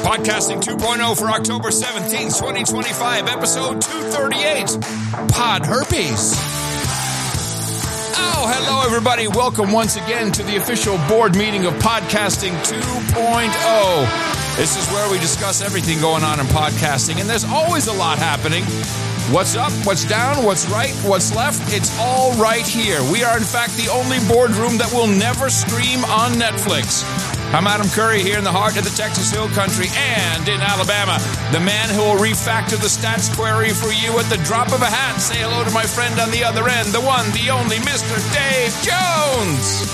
Podcasting 2.0 for October 17th, 2025, episode 238, Pod Herpes. Oh, hello, everybody. Welcome once again to the official board meeting of Podcasting 2.0. This is where we discuss everything going on in podcasting, and there's always a lot happening. What's up, what's down, what's right, what's left, it's all right here. We are, in fact, the only boardroom that will never stream on Netflix. I'm Adam Curry here in the heart of the Texas Hill Country and in Alabama. The man who will refactor the stats query for you at the drop of a hat. Say hello to my friend on the other end, the one, the only, Mr. Dave Jones.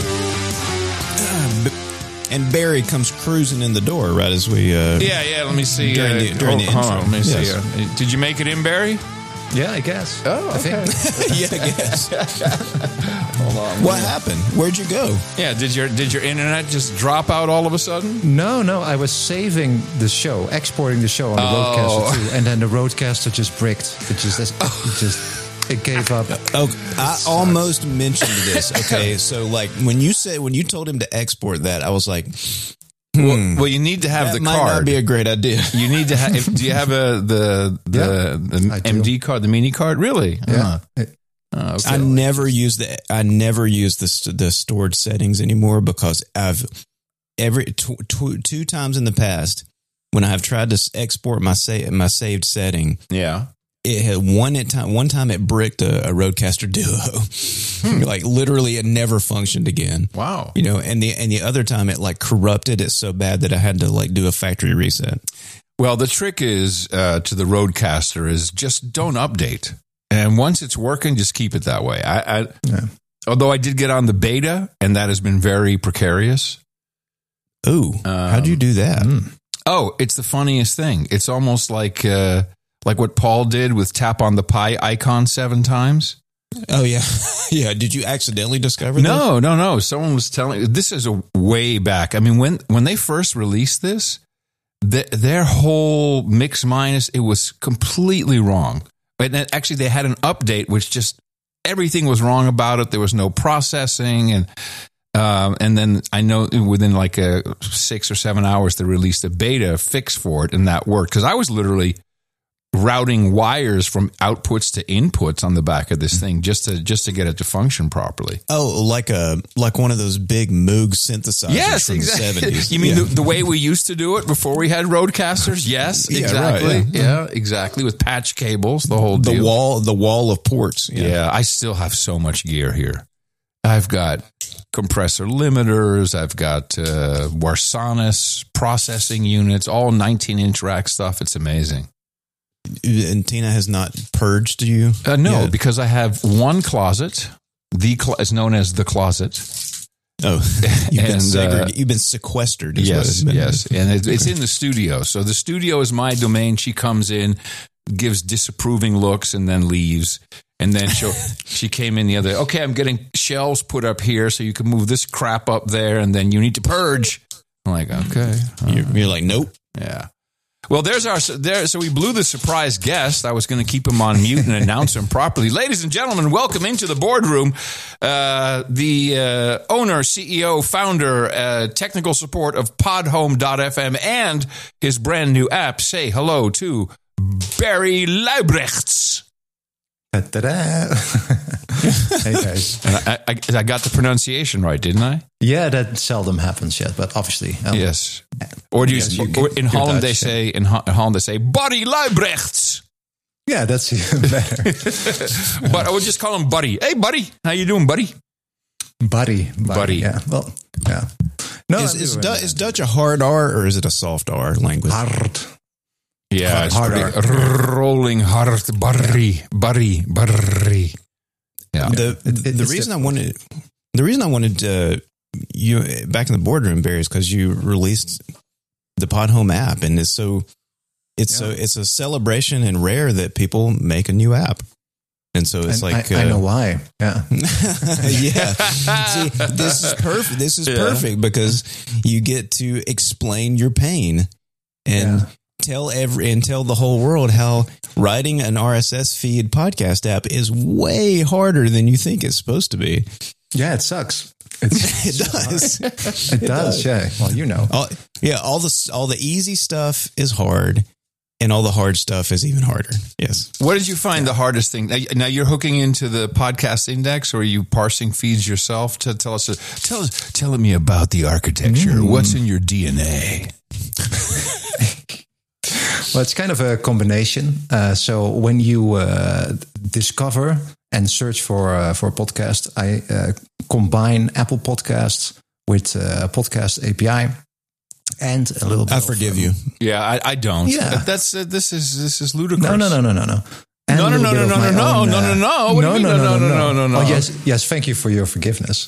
And Barry comes cruising in the door right as we... Yeah, let me see. During the intro. Hold on, let me see. Did you make it in, Barry? Yeah, I guess. Oh, okay. Yeah, I guess. Hold on. What happened? Where'd you go? Yeah, did your internet just drop out all of a sudden? No, I was saving the show, exporting the show on the Roadcaster too, and then the Roadcaster just bricked. It gave up. Oh, I almost mentioned this. Okay, so like when you told him to export that, I was like, Well, you need to have the might card. Not be a great idea. You need to have. Do you have the MD card, the mini card? Really? Yeah. Okay. I never use the stored settings anymore because I've two times in the past when I've tried to export my saved setting. Yeah. It had one time it bricked a Roadcaster Duo. Like literally it never functioned again. Wow. You know, and the other time it like corrupted it so bad that I had to like do a factory reset. Well, the trick is to the Roadcaster is just don't update. And once it's working, just keep it that way. Although I did get on the beta and that has been very precarious. Ooh, how'd you do that? Oh, it's the funniest thing. It's almost like what Paul did with tap on the pie icon 7 times. Oh, yeah. Yeah. Did you accidentally discover this? No. Someone was telling, this is a way back. I mean, when they first released this, their whole mix minus, it was completely wrong. But actually they had an update, which just everything was wrong about it. There was no processing. And then I know within like 6 or 7 hours, they released a beta fix for it. And that worked. Cause I was literally routing wires from outputs to inputs on the back of this thing just to get it to function properly. Oh, like one of those big Moog synthesizers from exactly. the 70s. You mean the way we used to do it before we had Roadcasters? Yes, Yeah, exactly. right, yeah, exactly. With patch cables, the whole deal. The wall of ports. Yeah, I still have so much gear here. I've got compressor limiters. I've got Warsanis processing units, all 19-inch rack stuff. It's amazing. And Tina has not purged you? No, yet? because I have one closet. Is known as the closet. Oh, you've been sequestered. Yes. And it's in the studio. So the studio is my domain. She comes in, gives disapproving looks, and then leaves. And then she came in the other, okay, I'm getting shelves put up here so you can move this crap up there, and then you need to purge. I'm like, okay. You're like, nope. Yeah. Well, so we blew the surprise guest. I was going to keep him on mute and announce him properly. Ladies and gentlemen, welcome into the boardroom. The owner, CEO, founder, technical support of Podhome.fm and his brand new app. Say hello to Barry Leibrechts. Hey guys. I got the pronunciation right, didn't I? Yeah, that seldom happens yet, but obviously. Yes. Or in Holland Dutch, in Holland they say Barry Leibrechts. Yeah, that's even better. But I would just call him Buddy. Hey, Buddy, how you doing, Buddy? Buddy. Yeah. Well, yeah. No, is Dutch a hard R or is it a soft R language? Hard. Yeah, it's hard rolling hard, Barry. Yeah. The reason I wanted you back in the boardroom, Barry, is because you released the Podhome app, and it's a celebration and rare that people make a new app. And so it's I know why. Yeah. Yeah. See, this is perfect. This is perfect because you get to explain your pain and tell the whole world how writing an RSS feed podcast app is way harder than you think it's supposed to be. Yeah, it sucks. It does. It does. Yeah. Well, you know. All the easy stuff is hard, and all the hard stuff is even harder. Yes. What did you find the hardest thing? Now you're hooking into the podcast index, or are you parsing feeds yourself? To tell me about the architecture. What's in your DNA? Well, it's kind of a combination. So when you discover and search for a podcast, I combine Apple Podcasts with Podcast API and a little bit. I forgive you. Yeah, I don't. Yeah. This is ludicrous. No. No. And No. What do you mean? No. Oh, yes. Thank you for your forgiveness.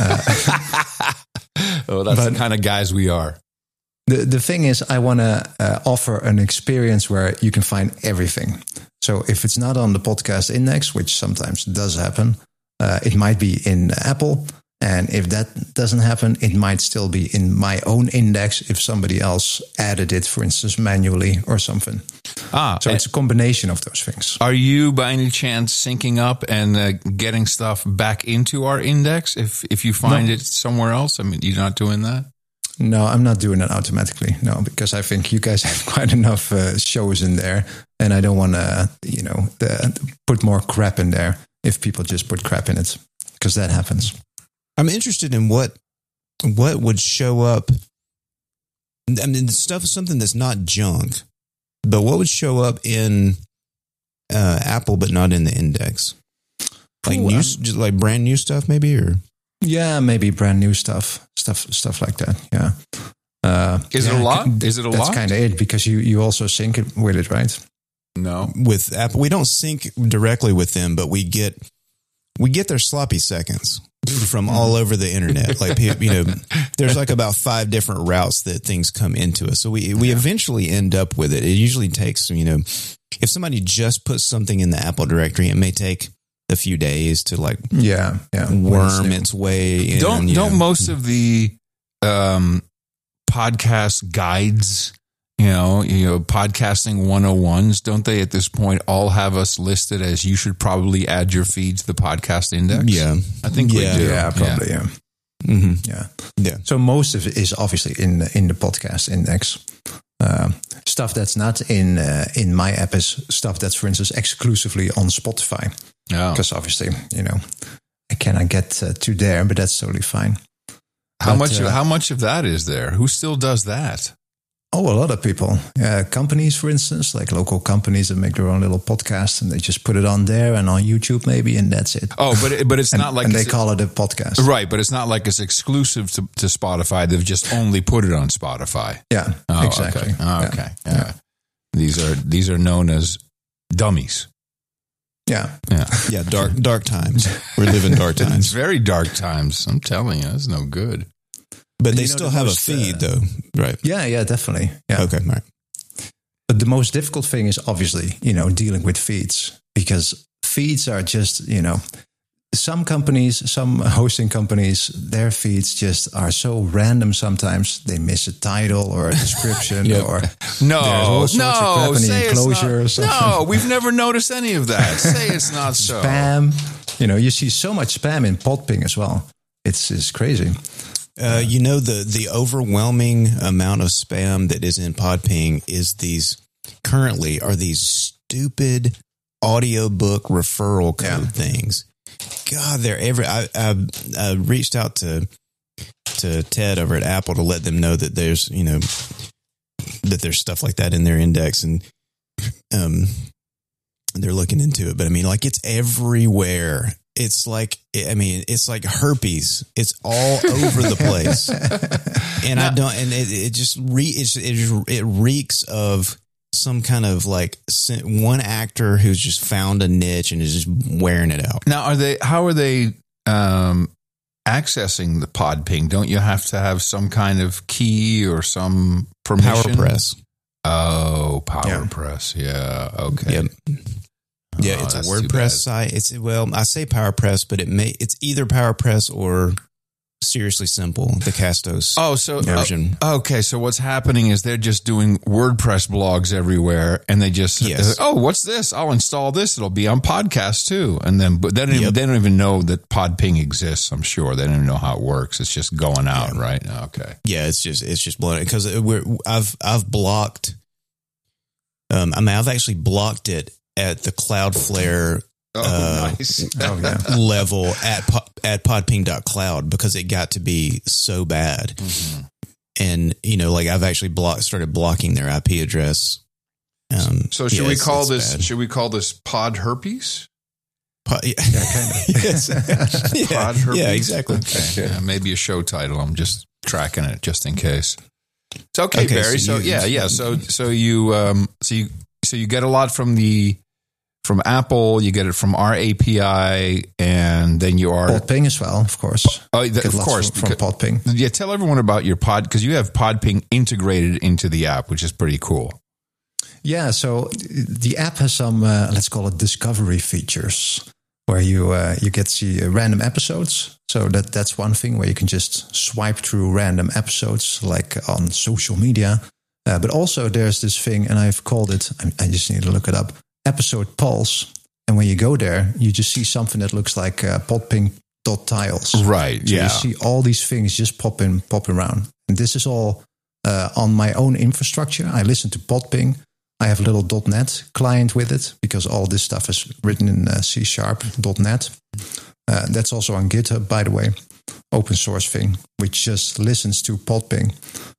That's the kind of guys we are. The thing is, I want to offer an experience where you can find everything. So if it's not on the podcast index, which sometimes does happen, it might be in Apple. And if that doesn't happen, it might still be in my own index if somebody else added it, for instance, manually or something. So it's a combination of those things. Are you by any chance syncing up and getting stuff back into our index if you find it somewhere else? I mean, you're not doing that? No, I'm not doing it automatically. No, because I think you guys have quite enough shows in there, and I don't want to, put more crap in there if people just put crap in it, because that happens. I'm interested in what would show up. I mean, something that's not junk, but what would show up in Apple, but not in the index? Like just like brand new stuff, maybe, or. Yeah, maybe brand new stuff like that. Yeah. Is it a lot? That's kind of it, because you also sync it with it, right? No, with Apple, we don't sync directly with them, but we get their sloppy seconds from all over the internet. Like, there's like about 5 different routes that things come into us. So we eventually end up with it. It usually takes, if somebody just puts something in the Apple directory, it may take a few days to worm its way in. Don't most of the podcast guides, podcasting 101s, don't they at this point all have us listed as you should probably add your feed to the podcast index? Yeah, I think we do. Yeah, probably. Yeah. Mm-hmm. Yeah. So most of it is obviously in the podcast index. Stuff that's not in my app is stuff that's, for instance, exclusively on Spotify. Because obviously, I cannot get to there, but that's totally fine. How much of that is there? Who still does that? Oh, a lot of people. Companies, for instance, like local companies that make their own little podcast, and they just put it on there and on YouTube maybe, and that's it. Oh, but it's not like... And they call it a podcast. Right, but it's not like it's exclusive to Spotify. They've just only put it on Spotify. Yeah, exactly. Okay. Yeah. These are known as dummies. Yeah. Dark times. We're living dark times. It's very dark times. I'm telling you, that's no good. But they still have a feed, though, right? Yeah, definitely. Yeah. Okay, all right. But the most difficult thing is obviously, dealing with feeds, because feeds are just, some companies, some hosting companies, their feeds just are so random sometimes. They miss a title or a description or there's all sorts of crap in the enclosure or something. No, we've never noticed any of that. Say it's not so. Spam. You see so much spam in Podping as well. It's crazy. The overwhelming amount of spam that is in Podping is these stupid audiobook referral code things. God, they're I reached out to Ted over at Apple to let them know that there's there's stuff like that in their index, and they're looking into it. But I mean, like, it's everywhere. It's like herpes. It's all over the place, and it reeks of some kind of like one actor who's just found a niche and is just wearing it out. Now, how are they accessing the Podping? Don't you have to have some kind of key or some permission? PowerPress. Oh, PowerPress. Yeah. Okay. Yep. Yeah, it's a WordPress site. I say PowerPress, but it's either PowerPress or Seriously Simple, the Castos version. Okay, so what's happening is they're just doing WordPress blogs everywhere, and they just what's this? I'll install this. It'll be on podcast too, and then but they don't even know that Podping exists. I'm sure they don't even know how it works. It's just going out, right? Okay, yeah, it's just blowing because I've blocked. I've actually blocked it at the Cloudflare. Nice. Level at podping.cloud because it got to be so bad. Mm-hmm. And, like I've actually started blocking their IP address. So should we call this pod herpes? Kind of. Yes. Pod herpes? Yeah, exactly. Okay. Yeah, maybe a show title. I'm just tracking it just in case. It's okay, Barry. So you get a lot from Apple, you get it from our API, and then you are Podping as well, of course. Oh, of course, from Podping. Yeah, tell everyone about your pod because you have Podping integrated into the app, which is pretty cool. Yeah, so the app has some let's call it discovery features where you get to see random episodes. So that's one thing where you can just swipe through random episodes, like on social media. But also there's this thing, and I've called it. I just need to look it up. Episode Pulse, and when you go there, you just see something that looks like podping.tiles. Right. So yeah. you see all these things just pop around, and this is all on my own infrastructure. I listen to Podping. I have a little .NET client with it because all this stuff is written in C#.NET. That's also on GitHub, by the way, open source thing, which just listens to Podping.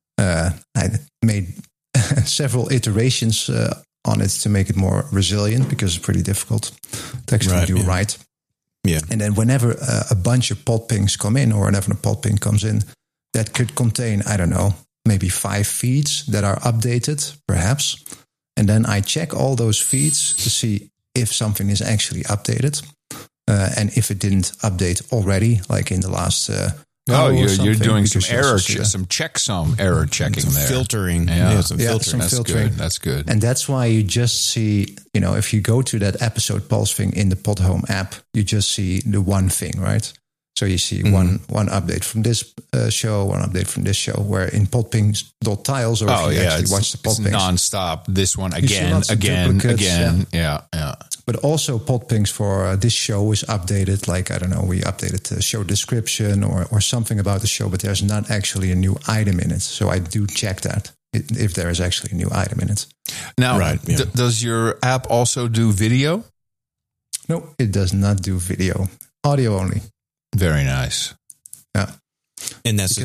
I made several iterations on it to make it more resilient because it's pretty difficult to actually do right. Yeah. And then whenever a bunch of Podpings come in, or whenever a Podping comes in, that could contain, I don't know, maybe 5 feeds that are updated, perhaps. And then I check all those feeds to see if something is actually updated. And if it didn't update already, like in the last you're doing some checksum error checking there. Filtering. Some That's filtering. Good. That's good. And that's why you just see, if you go to that episode pulse thing in the Podhome app, you just see the one thing, right? So you see one update from this show, one update from this show, where in podping.tiles, or if you actually watch the Podpings. It's nonstop. This one again. Yeah. But also Podpings for this show is updated. Like, I don't know, we updated the show description or something about the show, but there's not actually a new item in it. So I do check that if there is actually a new item in it. Now, does your app also do video? No, it does not do video. Audio only. Very nice. Yeah. And that's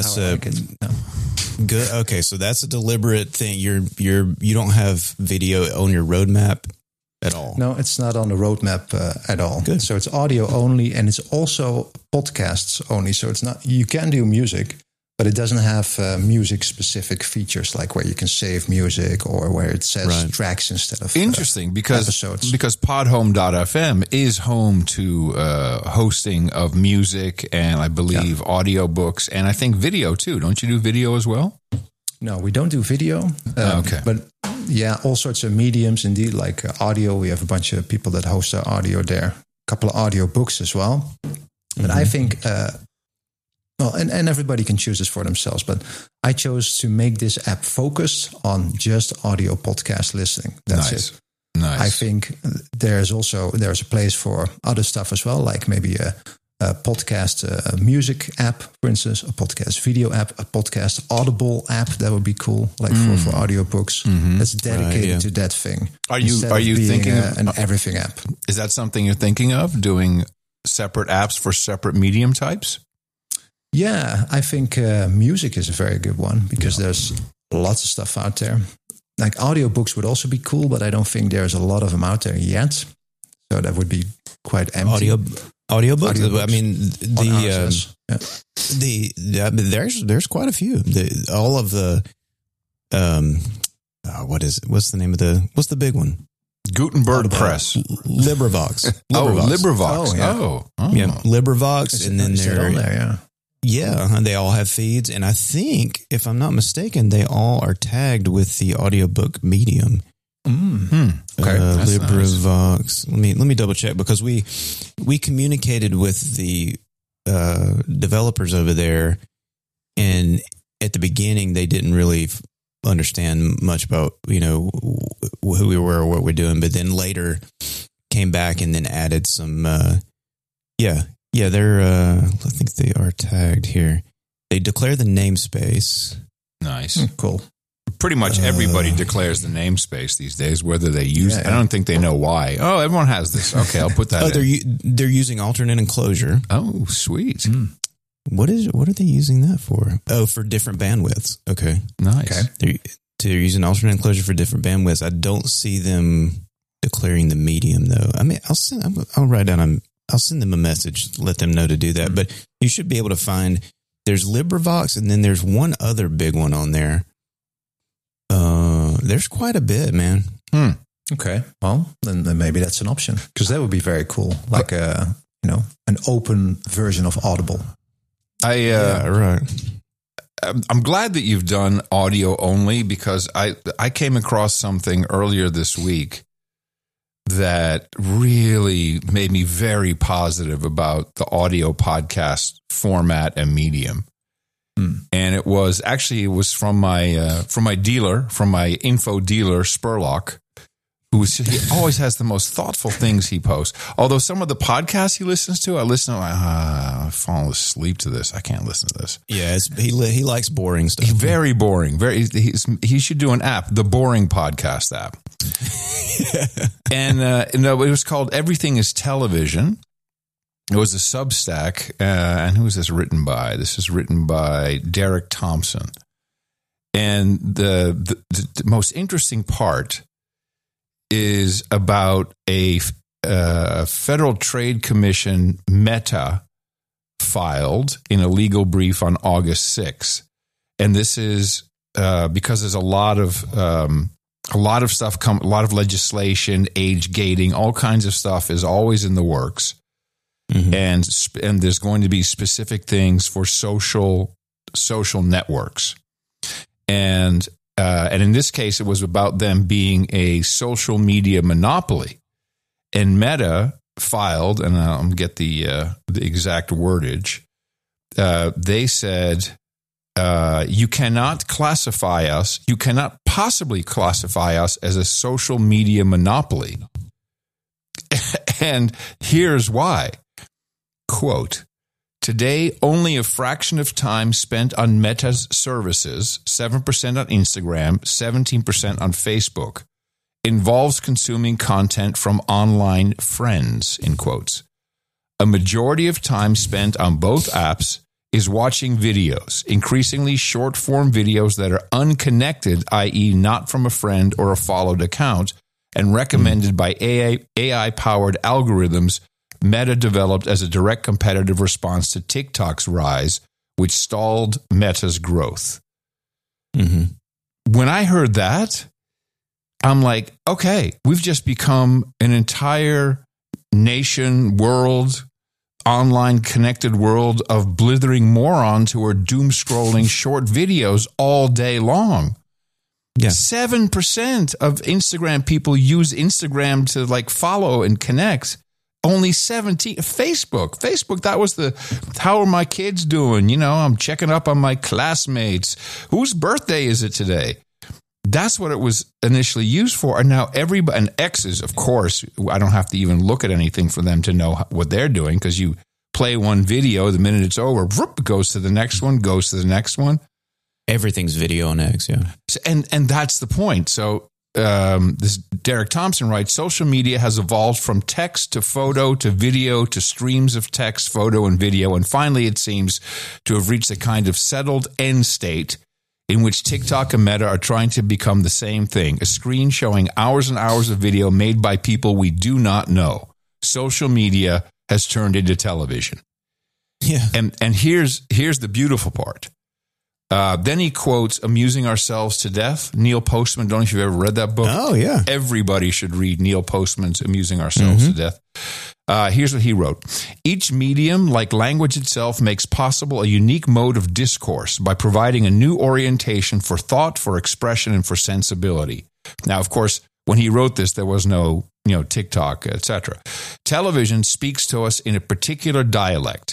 good. Okay, so that's a deliberate thing. You don't have video on your roadmap at all. No, it's not on the roadmap at all. Good. So it's audio only, and it's also podcasts only. So it's not, you can do music, but it doesn't have music specific features like where you can save music or where it says tracks instead of interesting because episodes. Because podhome.fm is home to hosting of music and I believe audiobooks and I think video too. Don't you do video as well? No, we don't do video. Okay. But yeah, all sorts of mediums indeed, like audio. We have a bunch of people that host our audio there. A couple of audio books as well. But I think, and everybody can choose this for themselves, but I chose to make this app focused on just audio podcast listening. That's it. Nice. I think there's a place for other stuff as well, like maybe a podcast music app, for instance, a podcast video app, a podcast Audible app. That would be cool, like for audiobooks. That's dedicated to that thing. Are you thinking of an everything app? Is that something you're thinking of, doing separate apps for separate medium types? Yeah, I think music is a very good one because there's lots of stuff out there. Like audiobooks would also be cool, but I don't think there's a lot of them out there yet. So that would be quite empty. Audiobooks. I mean, there's quite a few. All of the what's the name of what's the big one? Gutenberg Press. LibriVox. LibriVox. Yeah, LibriVox, and then they're they all have feeds, and I think, if I'm not mistaken, they all are tagged with the audiobook medium. Okay, LibriVox. Nice. Let me double check because we communicated with the developers over there, and at the beginning they didn't really understand much about who we were or what we're doing, but then later came back and then added some. They're I think they are tagged here. They declare the namespace. Nice, cool. Pretty much everybody declares the namespace these days, whether they use it. I don't think they know why. Oh, everyone has this. Okay, I'll put that in. They're using alternate enclosure. Oh, sweet. What are they using that for? Oh, for different bandwidths. Okay. Nice. Okay. They're using alternate enclosure for different bandwidths. I don't see them declaring the medium though. I mean, I'll send them a message, let them know to do that. But you should be able to find, there's LibriVox, and then there's one other big one on there. There's quite a bit, man. Okay. Well, then maybe that's an option, because that would be very cool. Like an open version of Audible. Right. I'm glad that you've done audio only, because I came across something earlier this week that really made me very positive about the audio podcast format and medium. And it was from my dealer, from my info dealer, Spurlock, he always has the most thoughtful things he posts. Although some of the podcasts he listens to, I fall asleep to this. I can't listen to this. Yeah, he likes boring stuff. Very boring. He should do an app, the Boring Podcast app. And it was called Everything is Television. It was a Substack, and who is this written by? This is written by Derek Thompson. And the most interesting part is about a Federal Trade Commission Meta filed in a legal brief on August 6th. And this is because there's a lot of stuff, a lot of legislation, age gating, all kinds of stuff is always in the works. Mm-hmm. And there's going to be specific things for social networks. And in this case, it was about them being a social media monopoly. And Meta filed, and I'll get the exact wordage. They said, you cannot possibly classify us as a social media monopoly. And here's why. Quote, today, only a fraction of time spent on Meta's services, 7% on Instagram, 17% on Facebook, involves consuming content from online friends, in quotes. A majority of time spent on both apps is watching videos, increasingly short-form videos that are unconnected, i.e. not from a friend or a followed account, and recommended by AI-powered algorithms Meta developed as a direct competitive response to TikTok's rise, which stalled Meta's growth. Mm-hmm. When I heard that, I'm like, okay, we've just become an entire nation, world, online connected world of blithering morons who are doom scrolling short videos all day long. Yeah. 7% of Instagram people use Instagram to like follow and connect. Only 17. Facebook, that was how are my kids doing? I'm checking up on my classmates. Whose birthday is it today? That's what it was initially used for. And now and X's, of course, I don't have to even look at anything for them to know what they're doing, because you play one video, the minute it's over, it goes to the next one, goes to the next one. Everything's video on X, yeah. And that's the point. So this Derek Thompson writes, social media has evolved from text to photo to video to streams of text, photo, and video. And finally, it seems to have reached a kind of settled end state in which TikTok and Meta are trying to become the same thing, a screen showing hours and hours of video made by people we do not know. Social media has turned into television. Yeah. And here's the beautiful part. Then he quotes Amusing Ourselves to Death, Neil Postman. Don't know if you've ever read that book. Oh, yeah. Everybody should read Neil Postman's Amusing Ourselves to Death. Here's what he wrote. Each medium, like language itself, makes possible a unique mode of discourse by providing a new orientation for thought, for expression, and for sensibility. Now, of course, when he wrote this, there was no, TikTok, etc. Television speaks to us in a particular dialect.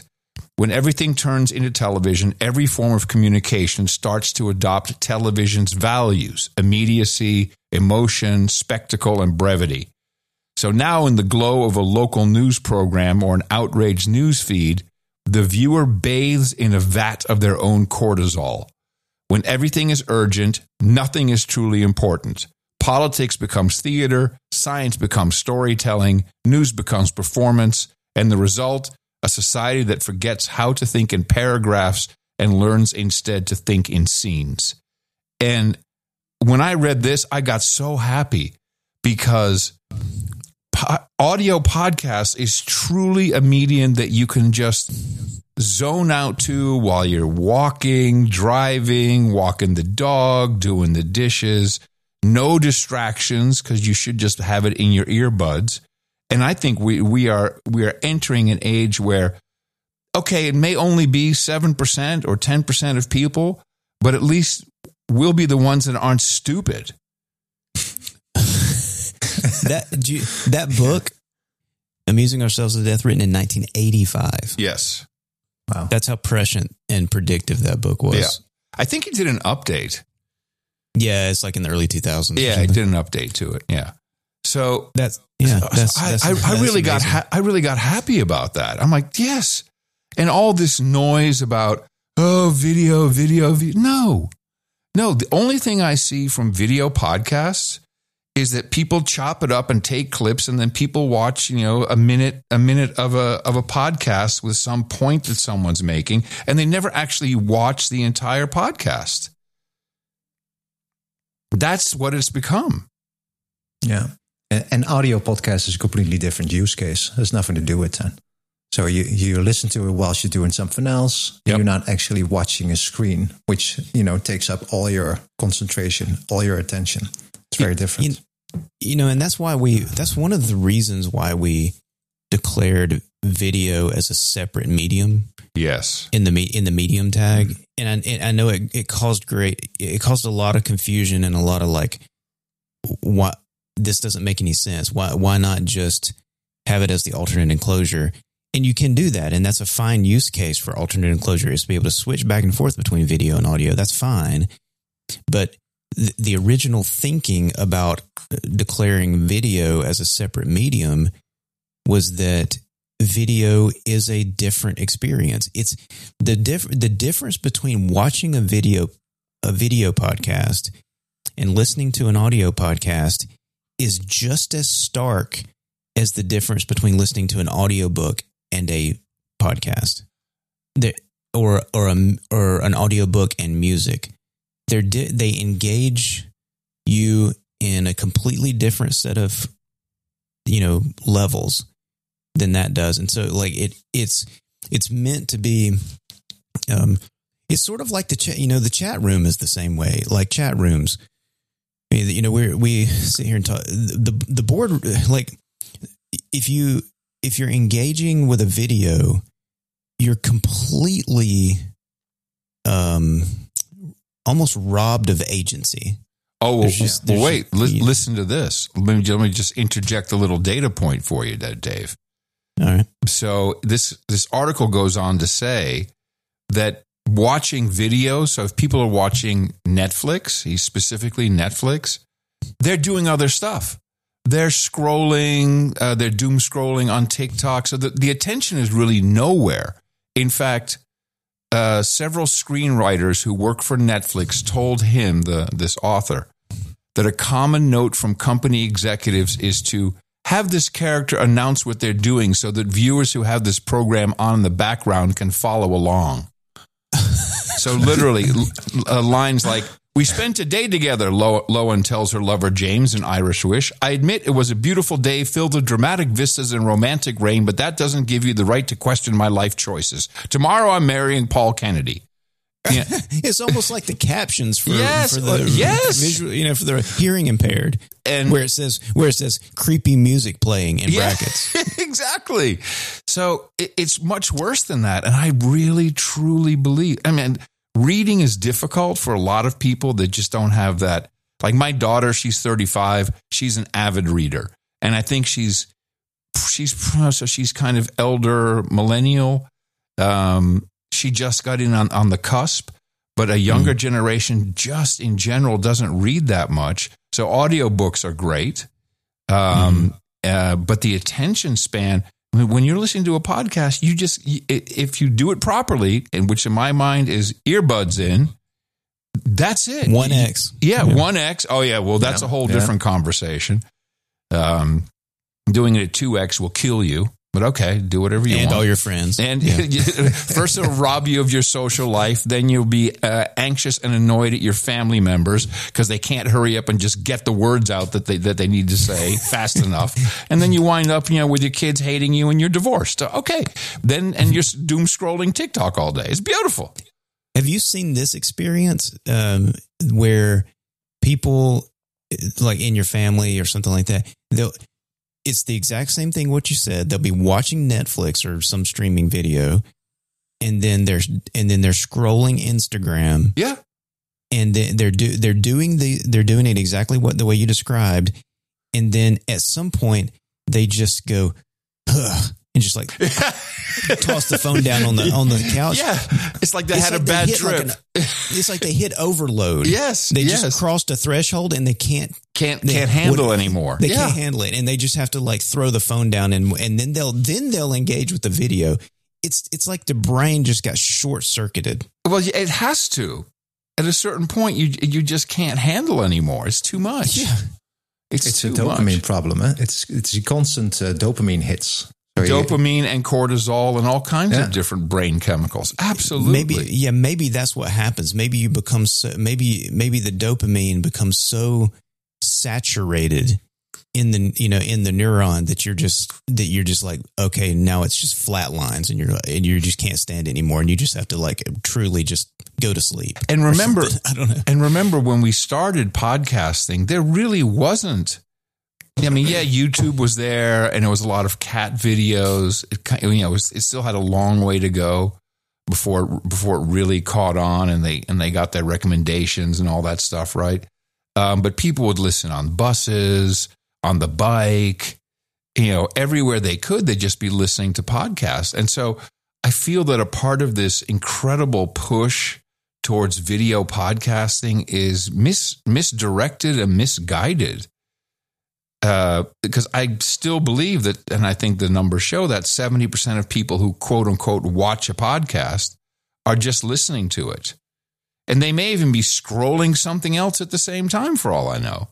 When everything turns into television, every form of communication starts to adopt television's values, immediacy, emotion, spectacle, and brevity. So now in the glow of a local news program or an outraged news feed, the viewer bathes in a vat of their own cortisol. When everything is urgent, nothing is truly important. Politics becomes theater, science becomes storytelling, news becomes performance, and the result, a society that forgets how to think in paragraphs and learns instead to think in scenes. And when I read this, I got so happy because audio podcast is truly a medium that you can just zone out to while you're walking, driving, walking the dog, doing the dishes. No distractions because you should just have it in your earbuds. And I think we are entering an age where, okay, it may only be 7% or 10% of people, but at least we'll be the ones that aren't stupid. That book, Amusing Ourselves to Death, written in 1985. Yes. Wow. That's how prescient and predictive that book was. Yeah. I think he did an update. Yeah, it's like in the early 2000s. Yeah, he did an update to it. Yeah. So I really got happy about that. I'm like, yes. And all this noise about, video. No. The only thing I see from video podcasts is that people chop it up and take clips, and then people watch, a minute of a podcast with some point that someone's making, and they never actually watch the entire podcast. That's what it's become. Yeah. An audio podcast is a completely different use case. There's nothing to do with that. So you listen to it whilst you're doing something else. Yep. You're not actually watching a screen, which, takes up all your concentration, all your attention. It's very different. And that's one of the reasons why we declared video as a separate medium. Yes. In the medium tag. And I know it caused a lot of confusion and a lot of like, what, this doesn't make any sense. Why not just have it as the alternate enclosure? And you can do that. And that's a fine use case for alternate enclosure, is to be able to switch back and forth between video and audio. That's fine. But the original thinking about declaring video as a separate medium was that video is a different experience. It's the difference between watching a video podcast and listening to an audio podcast is just as stark as the difference between listening to an audiobook and a podcast, or an audiobook and music. They engage you in a completely different set of levels than that does. And so like it's meant to be it's sort of like the chat, the chat room is the same way. Like chat rooms, we sit here and talk the board, like if you're engaging with a video, you're completely almost robbed of agency. Oh, wait, listen to this. Let me just interject a little data point for you, Dave. All right. So this article goes on to say that watching video, so if people are watching Netflix, specifically Netflix, they're doing other stuff. They're scrolling, they're doom scrolling on TikTok. So the attention is really nowhere. In fact, several screenwriters who work for Netflix told him, this author, that a common note from company executives is to have this character announce what they're doing so that viewers who have this program on in the background can follow along. So literally, lines like, "We spent a day together," Lowen tells her lover James in Irish Wish. "I admit it was a beautiful day filled with dramatic vistas and romantic rain, but that doesn't give you the right to question my life choices. Tomorrow I'm marrying Paul Kennedy." Yeah. It's almost like the captions for the visual, for the hearing impaired, and where it says creepy music playing in brackets. Exactly. So it's much worse than that, and I really truly believe. I mean, reading is difficult for a lot of people that just don't have that. Like my daughter, she's 35. She's an avid reader, and I think she's kind of elder millennial. She just got in on the cusp, but a younger generation just in general doesn't read that much. So audiobooks are great. But the attention span, when you're listening to a podcast, if you do it properly, and which in my mind is earbuds in, that's it. 1X. Yeah, 1X. Oh, yeah. Well, that's a whole different conversation. Doing it at 2X will kill you. But okay, do whatever you want. And all your friends. And first it'll rob you of your social life. Then you'll be anxious and annoyed at your family members because they can't hurry up and just get the words out that they need to say fast enough. And then you wind up, with your kids hating you and you're divorced. Okay. And you're doom scrolling TikTok all day. It's beautiful. Have you seen this experience where people, like in your family or something like that, it's the exact same thing what you said. They'll be watching Netflix or some streaming video, and then they're scrolling Instagram. Yeah, and they're doing it exactly the way you described, and then at some point they just go, ugh, and just like toss the phone down on the couch. Yeah, it's like they had a bad trip. It's like they hit overload. Yes, they just crossed a threshold and they can't handle anymore. They can't handle it, and they just have to like throw the phone down, and then they'll engage with the video. It's like the brain just got short circuited. Well, it has to. At a certain point, you just can't handle anymore. It's too much. Yeah, it's a dopamine problem. Huh? It's constant dopamine hits. So dopamine and cortisol and all kinds of different brain chemicals. Absolutely. Maybe that's what happens. Maybe you become maybe the dopamine becomes so saturated in the neuron that you're just like, okay, now it's just flat lines and you just can't stand it anymore, and you just have to like truly just go to sleep. And remember, I don't know. And remember when we started podcasting, there really wasn't. I mean, YouTube was there, and it was a lot of cat videos. It still had a long way to go before it really caught on, and they got their recommendations and all that stuff, right? But people would listen on buses, on the bike, everywhere they could. They'd just be listening to podcasts, and so I feel that a part of this incredible push towards video podcasting is misdirected and misguided. Because I still believe that, and I think the numbers show that 70% of people who quote unquote watch a podcast are just listening to it. And they may even be scrolling something else at the same time, for all I know.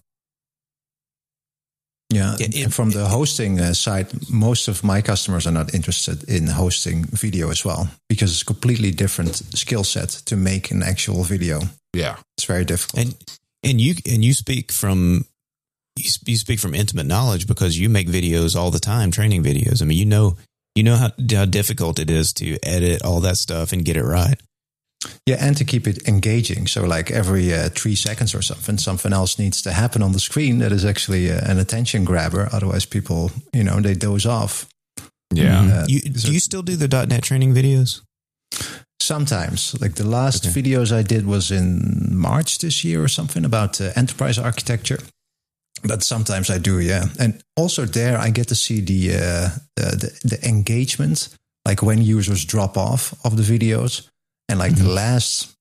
Yeah. And from the hosting side, most of my customers are not interested in hosting video as well, because it's a completely different skill set to make an actual video. Yeah. It's very difficult. And you speak from intimate knowledge, because you make videos all the time, training videos. I mean, you know how difficult it is to edit all that stuff and get it right. Yeah, and to keep it engaging. So like every 3 seconds or something else needs to happen on the screen that is actually an attention grabber. Otherwise people, they doze off. Yeah. Do you still do the .NET training videos? Sometimes. Like the last videos I did was in March this year or something about enterprise architecture. But sometimes I do, yeah. And also there I get to see the engagement, like when users drop off of the videos. And like the last,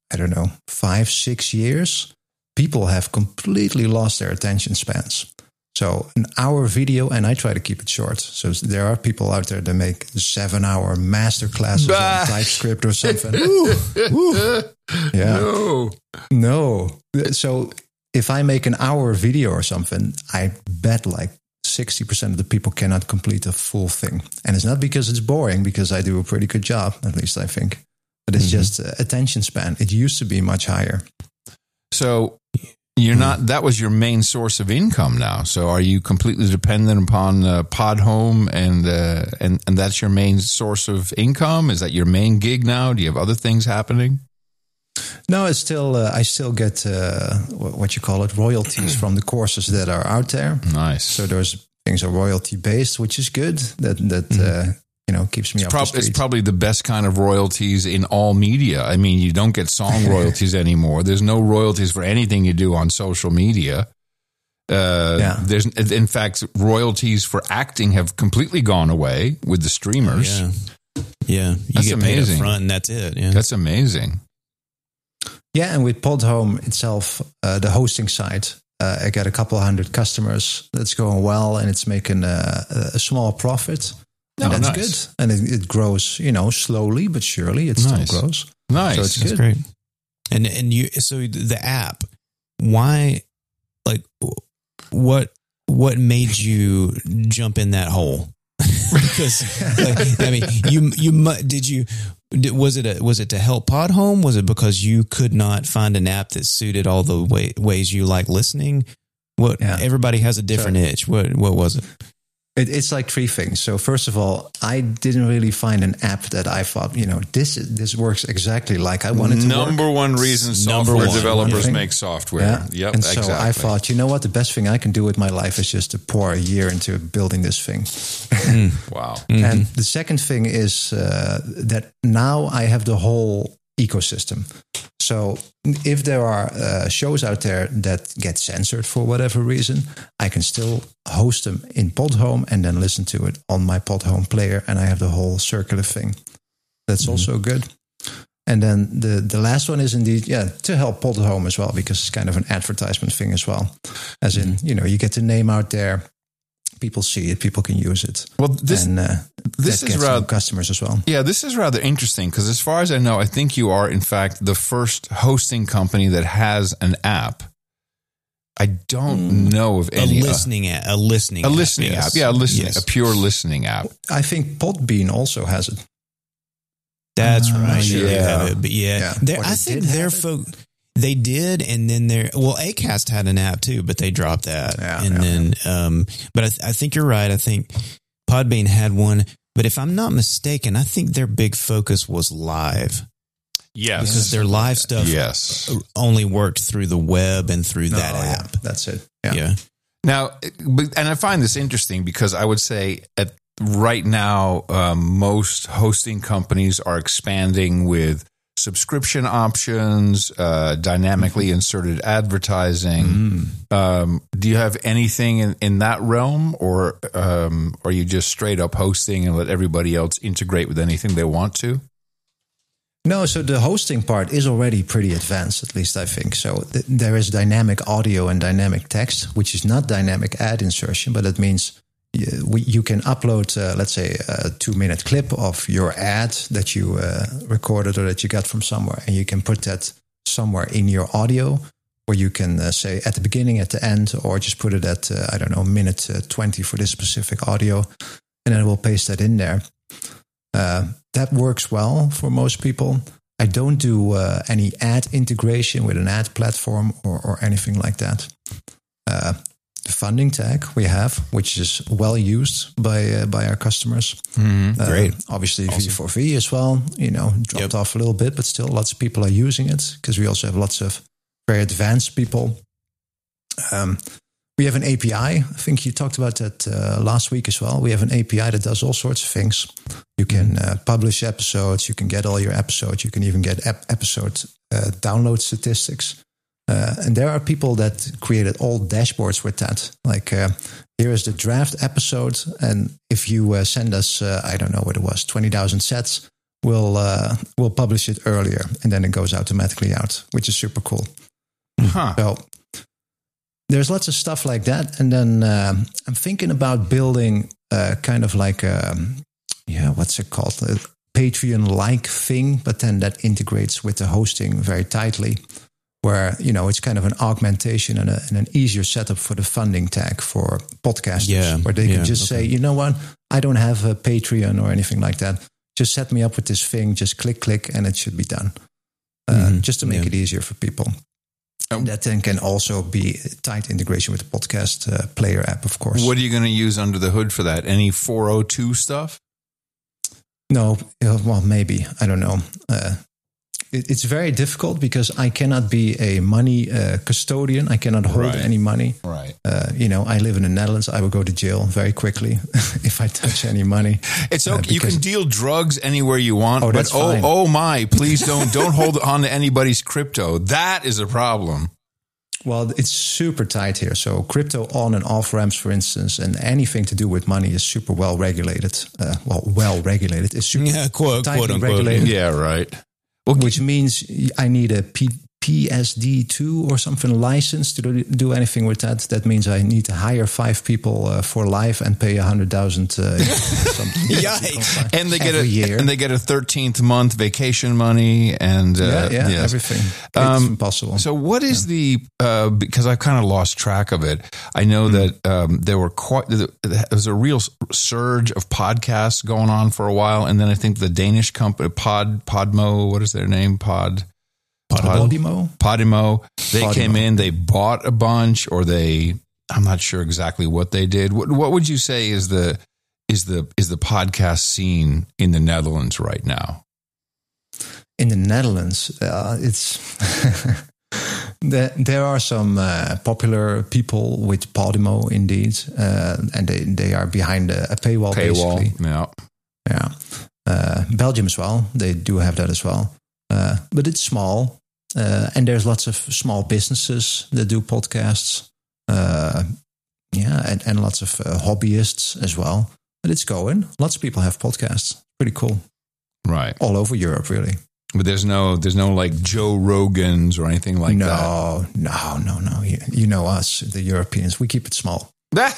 5-6 years, people have completely lost their attention spans. So an hour video, and I try to keep it short. So there are people out there that make 7-hour master classes on TypeScript or something. Ooh. Yeah. No. So if I make an hour video or something, I bet like 60% of the people cannot complete a full thing. And it's not because it's boring, because I do a pretty good job, at least I think. But it's just attention span. It used to be much higher. So you're not, that was your main source of income now. So are you completely dependent upon Podhome and that's your main source of income? Is that your main gig now? Do you have other things happening? No, it's still, I still get what you call it, royalties from the courses that are out there. Nice. So those things are royalty based, which is good. That keeps me up the street. It's probably the best kind of royalties in all media. I mean, you don't get song royalties anymore. There's no royalties for anything you do on social media. There's, in fact, royalties for acting have completely gone away with the streamers. Yeah, you get paid up front, and that's it. Yeah, that's amazing. Yeah, and with Podhome itself, the hosting side, I got a couple hundred customers. That's going well, and it's making a small profit. And that's good, and it grows, slowly but surely. It still grows. Nice, so it's that's good. Great. And you, so the app, why? Like, what made you jump in that hole? Because was it to help Podhome? Was it because you could not find an app that suited all the ways you like listening? Everybody has a different itch. What was it? It's like three things. So first of all, I didn't really find an app that I thought, this works exactly like I wanted to Number one reason software developers make software. Yeah. Yep, and so exactly. I thought, what, the best thing I can do with my life is just to pour a year into building this thing. Wow. Mm-hmm. And the second thing is that now I have the whole ecosystem. So if there are shows out there that get censored for whatever reason, I can still host them in Podhome and then listen to it on my Podhome player. And I have the whole circular thing. That's also good. And then the last one is indeed, to help Podhome as well, because it's kind of an advertisement thing as well. As in, you get the name out there. People see it, people can use it. Well, this is rather customers as well. Yeah, this is rather interesting because as far as I know, I think you are in fact the first hosting company that has an app. I don't know of any a listening app. A pure listening app. I think Podbean also has it. That's right. Sure I think their folk. They did, and then Acast had an app too, but they dropped that. But I think you're right. I think Podbean had one, but if I'm not mistaken, I think their big focus was live. Yes, because their live stuff only worked through the web and through that app. That's it. Yeah. Now, and I find this interesting because I would say right now, most hosting companies are expanding with subscription options, dynamically inserted advertising. Do you have anything in that realm, or are you just straight up hosting and let everybody else integrate with anything they want to? No, so the hosting part is already pretty advanced, at least I think. So there is dynamic audio and dynamic text, which is not dynamic ad insertion, but it means you can upload, let's say, a 2-minute clip of your ad that you recorded or that you got from somewhere. And you can put that somewhere in your audio, or you can say at the beginning, at the end, or just put it at, minute 20 for this specific audio. And then we'll paste that in there. That works well for most people. I don't do any ad integration with an ad platform or anything like that. The funding tag we have, which is well used by our customers. Great. Obviously, awesome. V4V as well, dropped off a little bit, but still lots of people are using it because we also have lots of very advanced people. We have an API. I think you talked about that last week as well. We have an API that does all sorts of things. You can publish episodes. You can get all your episodes. You can even get episode download statistics. And there are people that created all dashboards with that. Like, here is the draft episode. And if you send us, I don't know what it was, 20,000 sets, we'll publish it earlier. And then it goes automatically out, which is super cool. So there's lots of stuff like that. And then I'm thinking about building kind of like, what's it called? A Patreon-like thing, but then that integrates with the hosting very tightly. Where, it's kind of an augmentation and an easier setup for the funding tag for podcasters. Where they can just say, you know what, I don't have a Patreon or anything like that. Just set me up with this thing, just click, and it should be done. Just to make it easier for people. That then can also be tight integration with the podcast player app, of course. What are you going to use under the hood for that? Any 402 stuff? No, well, maybe. I don't know. It's very difficult because I cannot be a money custodian. I cannot hold any money. Right. I live in the Netherlands. I will go to jail very quickly if I touch any money. It's okay. You can deal drugs anywhere you want. Oh, that's fine. Oh my! Please don't hold on to anybody's crypto. That is a problem. Well, it's super tight here. So crypto on and off ramps, for instance, and anything to do with money is super well regulated. Well regulated. It's super quote unquote regulated. Yeah, right. Well, which means I need a PSD2 or something license to do anything with that. That means I need to hire 5 people for life and pay 100,000. Yikes! And they get year. And they get a 13th month vacation money and yes. Everything. It's impossible. So what is the? Because I've kind of lost track of it. I know that there was a real surge of podcasts going on for a while, and then I think the Danish company Podimo. What is their name? Podimo. They came in, they bought a bunch, or I'm not sure exactly what they did. What would you say is the podcast scene in the Netherlands right now? In the Netherlands, it's there are some popular people with Podimo indeed, and they are behind a paywall. Basically. Yeah. Belgium as well. They do have that as well. But it's small, and there's lots of small businesses that do podcasts, and lots of hobbyists as well. But it's going. Lots of people have podcasts. Pretty cool, right? All over Europe, really. But there's no like Joe Rogans or anything like that. No. You know us, the Europeans. We keep it small.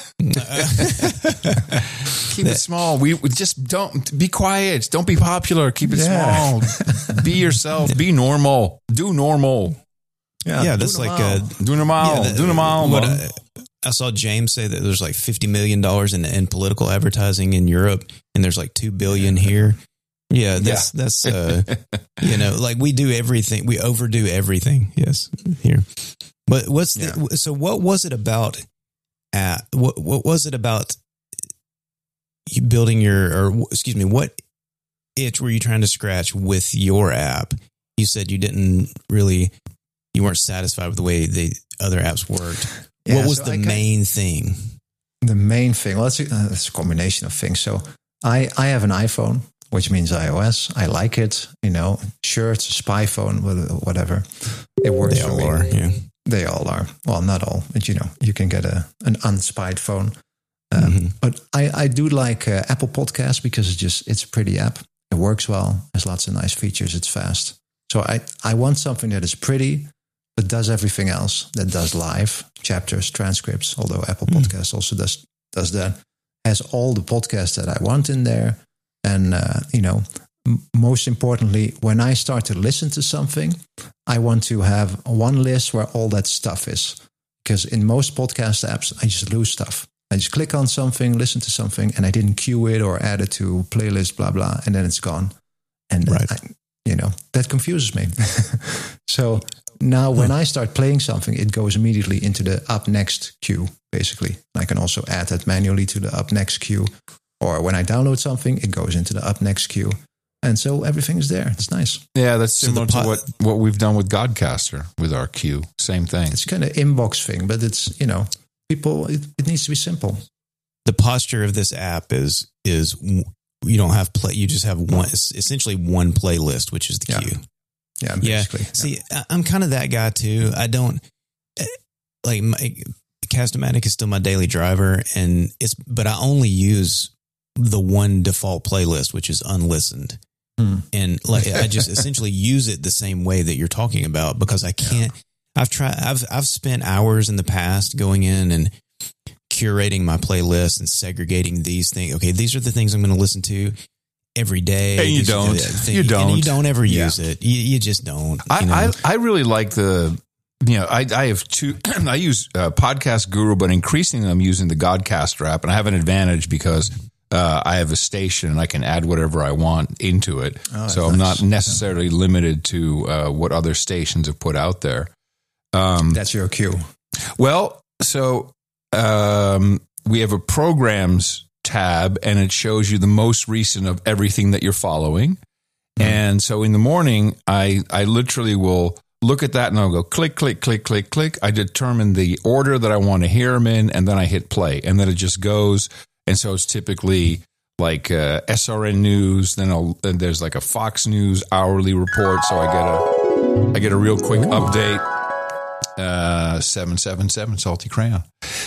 Keep it small. We just don't be quiet. Don't be popular. Keep it small. Be yourself. Be normal. Do normal. Yeah, that's do normal. Do normal. I saw James say that there's like $50 million in political advertising in Europe, and there's like $2 billion here. Yeah, that's like we do everything. We overdo everything. Yes, here. But so what was it about? What was it about you building what itch were you trying to scratch with your app? You said you weren't satisfied with the way the other apps worked. Yeah, what was the main thing? The main thing, well, it's a combination of things. So I have an iPhone, which means iOS. I like it, sure, it's a spy phone, whatever. It works for me. Are, yeah. They all are. Well, not all, but you can get an unspied phone. But I do like Apple Podcasts because it's a pretty app. It works well. Has lots of nice features. It's fast. So I want something that is pretty, but does everything else. That does live chapters, transcripts. Although Apple Podcasts also does that. Has all the podcasts that I want in there, and most importantly, when I start to listen to something, I want to have one list where all that stuff is. Because in most podcast apps, I just lose stuff. I just click on something, listen to something, and I didn't queue it or add it to playlist, blah, blah, and then it's gone. And that confuses me. So now when I start playing something, it goes immediately into the up next queue, basically. I can also add that manually to the up next queue. Or when I download something, it goes into the up next queue. And so everything is there. It's nice. Yeah, that's similar to what we've done with Godcaster with our queue. Same thing. It's kind of inbox thing, but it's, people, it needs to be simple. The posture of this app is you don't have you just have essentially one playlist, which is the queue. Yeah, basically. Yeah. See, I'm kind of that guy too. I don't like Cast-O-Matic is still my daily driver, but I only use the one default playlist, which is unlistened. And I just essentially use it the same way that you're talking about because I can't. I've spent hours in the past going in and curating my playlist and segregating these things. Okay, these are the things I'm going to listen to every day. And you don't. You don't ever use it. You just don't. I really like I have two. I use Podcast Guru, but increasingly I'm using the Godcaster app, and I have an advantage because I have a station and I can add whatever I want into it. So I'm not necessarily limited to what other stations have put out there. That's your queue. Well, so we have a programs tab, and it shows you the most recent of everything that you're following. And so in the morning, I literally will look at that and I'll go click, click, click, click, click. I determine the order that I want to hear them in, and then I hit play, and then it just goes. And so it's typically like SRN News. Then there's like a Fox News hourly report. So I get a real quick update. 777 Salty Crayon.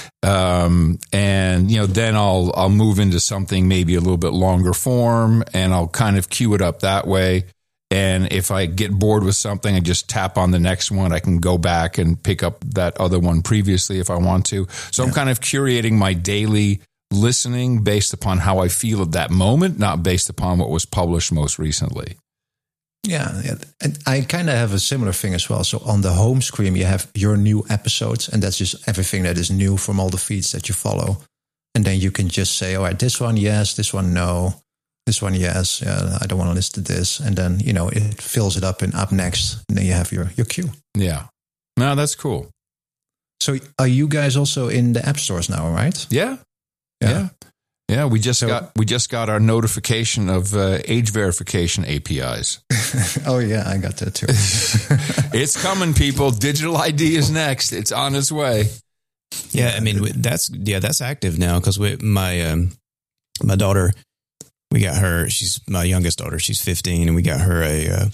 And, then I'll move into something maybe a little bit longer form, and I'll kind of queue it up that way. And if I get bored with something, I just tap on the next one. I can go back and pick up that other one previously if I want to. So I'm kind of curating my daily listening based upon how I feel at that moment, not based upon what was published most recently. Yeah. And I kind of have a similar thing as well. So on the home screen, you have your new episodes, and that's just everything that is new from all the feeds that you follow. And then you can just say, all right, this one, yes, this one, no. This one, yes, I don't want to listen to this. And then, it fills it up in up next. And then you have your queue. Yeah. No, that's cool. So are you guys also in the app stores now, right? Yeah. We just got our notification of age verification APIs. Oh, yeah, I got that too. It's coming, people. Digital ID is next. It's on its way. Yeah, I mean, that's active now because my daughter, we got her. She's my youngest daughter. She's 15, and we got her a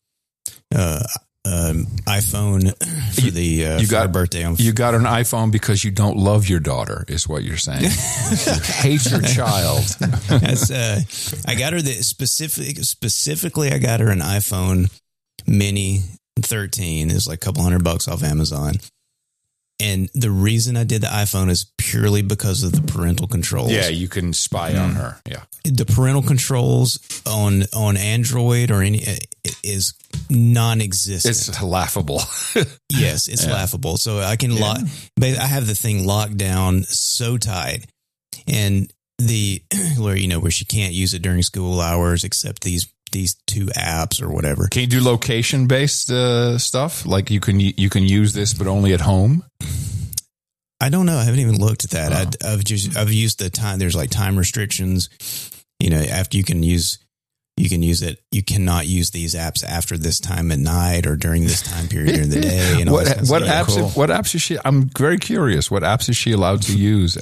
iPhone for her birthday. You got an iPhone because you don't love your daughter, is what you're saying. You hate your child. I got her specifically. I got her an iPhone Mini 13. It's like a couple $100 off Amazon. And the reason I did the iPhone is purely because of the parental controls. Yeah, you can spy on her. Yeah, the parental controls on Android or any is non-existent. It's laughable. Yes, it's laughable. So I can I have the thing locked down so tight, and where she can't use it during school hours except these two apps or whatever. Can you do location based stuff? Like you can use this, but only at home? I don't know. I haven't even looked at that. I've used the time. There's like time restrictions. After you can use it, you cannot use these apps after this time at night or during this time period during the day. And what apps? What apps is she? I'm very curious. What apps is she allowed to use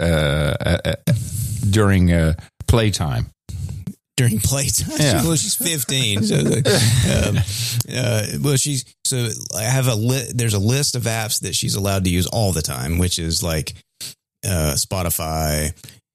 during playtime? During playtime, yeah. Well, she's 15. So, I have there's a list of apps that she's allowed to use all the time, which is like Spotify,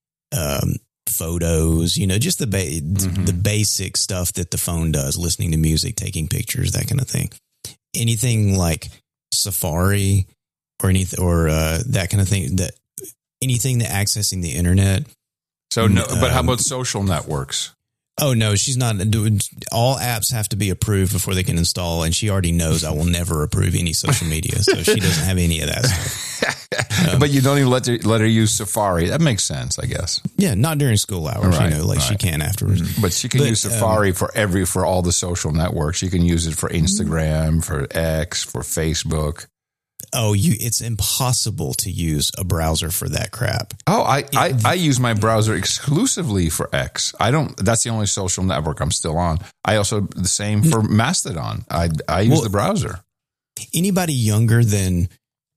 photos, just the basic stuff that the phone does, listening to music, taking pictures, that kind of thing. Anything like Safari or that kind of thing, anything that accessing the internet. So no, but how about social networks? Oh, no, she's not doing. All apps have to be approved before they can install. And she already knows I will never approve any social media. So she doesn't have any of that stuff. But you don't even let her use Safari. That makes sense, I guess. Yeah, not during school hours, right. She can afterwards. But she can use Safari for all the social networks. She can use it for Instagram, for X, for Facebook. Oh, it's impossible to use a browser for that crap. Oh, I use my browser exclusively for X. That's the only social network I'm still on. I also, the same for Mastodon. I use the browser. Anybody younger than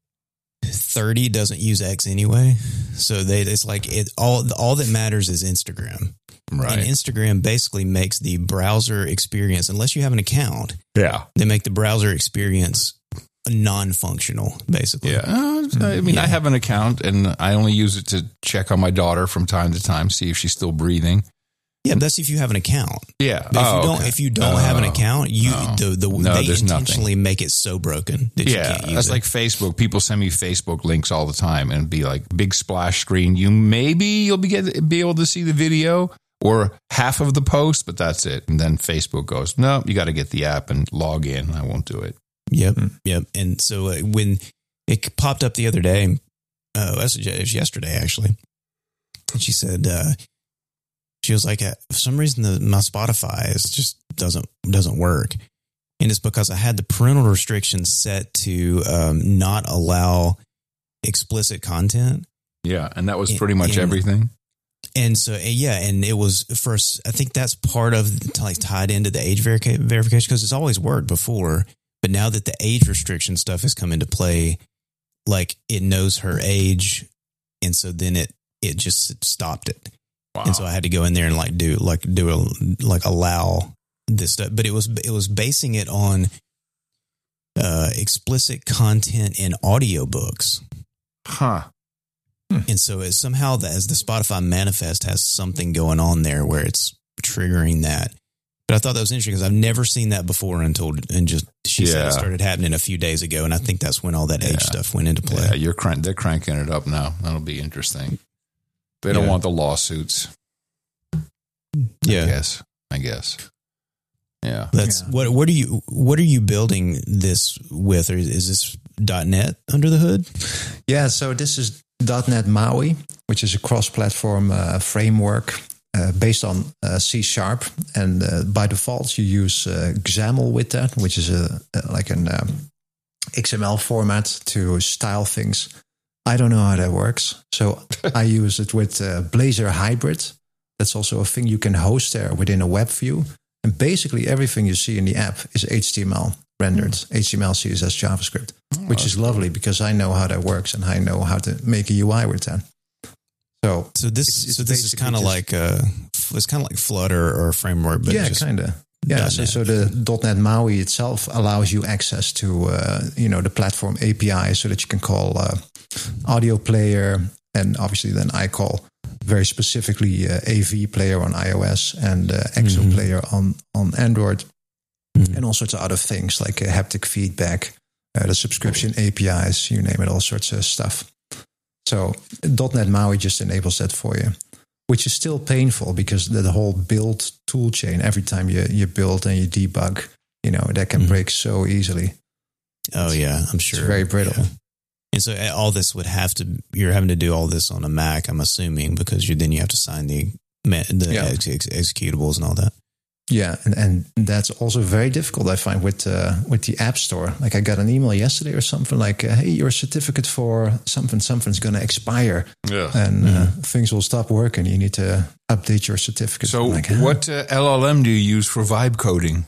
30 doesn't use X anyway. So it's like all that matters is Instagram. Right. And Instagram basically makes the browser experience, unless you have an account. Yeah. They make the browser experience non-functional, basically. Yeah. I have an account and I only use it to check on my daughter from time to time, see if she's still breathing. Yeah, but that's if you have an account. Yeah. But if you don't have an account, they intentionally make it so broken that you can't use it. That's like Facebook. People send me Facebook links all the time and be like big splash screen. You'll be able to see the video or half of the post, but that's it. And then Facebook goes, no, you got to get the app and log in. I won't do it. Yep. And so when it popped up the other day, it was yesterday actually, and she said she was like, for some reason my Spotify just doesn't work, and it's because I had the parental restrictions set to not allow explicit content. Yeah, and that was pretty much everything. And so, and it was first. I think that's part of tied into the age verification because it's always worked before. But now that the age restriction stuff has come into play, like it knows her age, and so then it just stopped it. Wow. And so I had to go in there and allow this stuff. But it was basing it on explicit content in audiobooks. Huh. And so it somehow, as the Spotify manifest has something going on there where it's triggering that. But I thought that was interesting because I've never seen that before she said it started happening a few days ago. And I think that's when all that age stuff went into play. Yeah, they're cranking it up now. That'll be interesting. They don't want the lawsuits. Yeah. I guess. Yeah. That's what are you building this with? Or is this .NET under the hood? Yeah, so this is .NET MAUI, which is a cross-platform framework based on C#, and by default you use XAML with that, which is like an XML format to style things. I don't know how that works, so I use it with Blazor Hybrid. That's also a thing you can host there within a web view, and basically everything you see in the app is HTML rendered, HTML, CSS, JavaScript, which is lovely because I know how that works and I know how to make a UI with that. So this is kind of like it's kind of like Flutter or a framework, but kind of. Yeah, so the .NET MAUI itself allows you access to the platform API, so that you can call audio player, and obviously then I call very specifically AV player on iOS and EXO player on Android, and all sorts of other things like haptic feedback, the subscription APIs, you name it, all sorts of stuff. So .NET MAUI just enables that for you, which is still painful because the whole build tool chain, every time you build and you debug, that can break so easily. Oh yeah, I'm sure. It's very brittle. Yeah. And so all this you're having to do all this on a Mac, I'm assuming, because then you have to sign the executables and all that. Yeah, and that's also very difficult, I find, with the App Store. Like I got an email yesterday or something like, hey, your certificate for something's going to expire. Yeah. And things will stop working. You need to update your certificate. So what LLM do you use for vibe coding?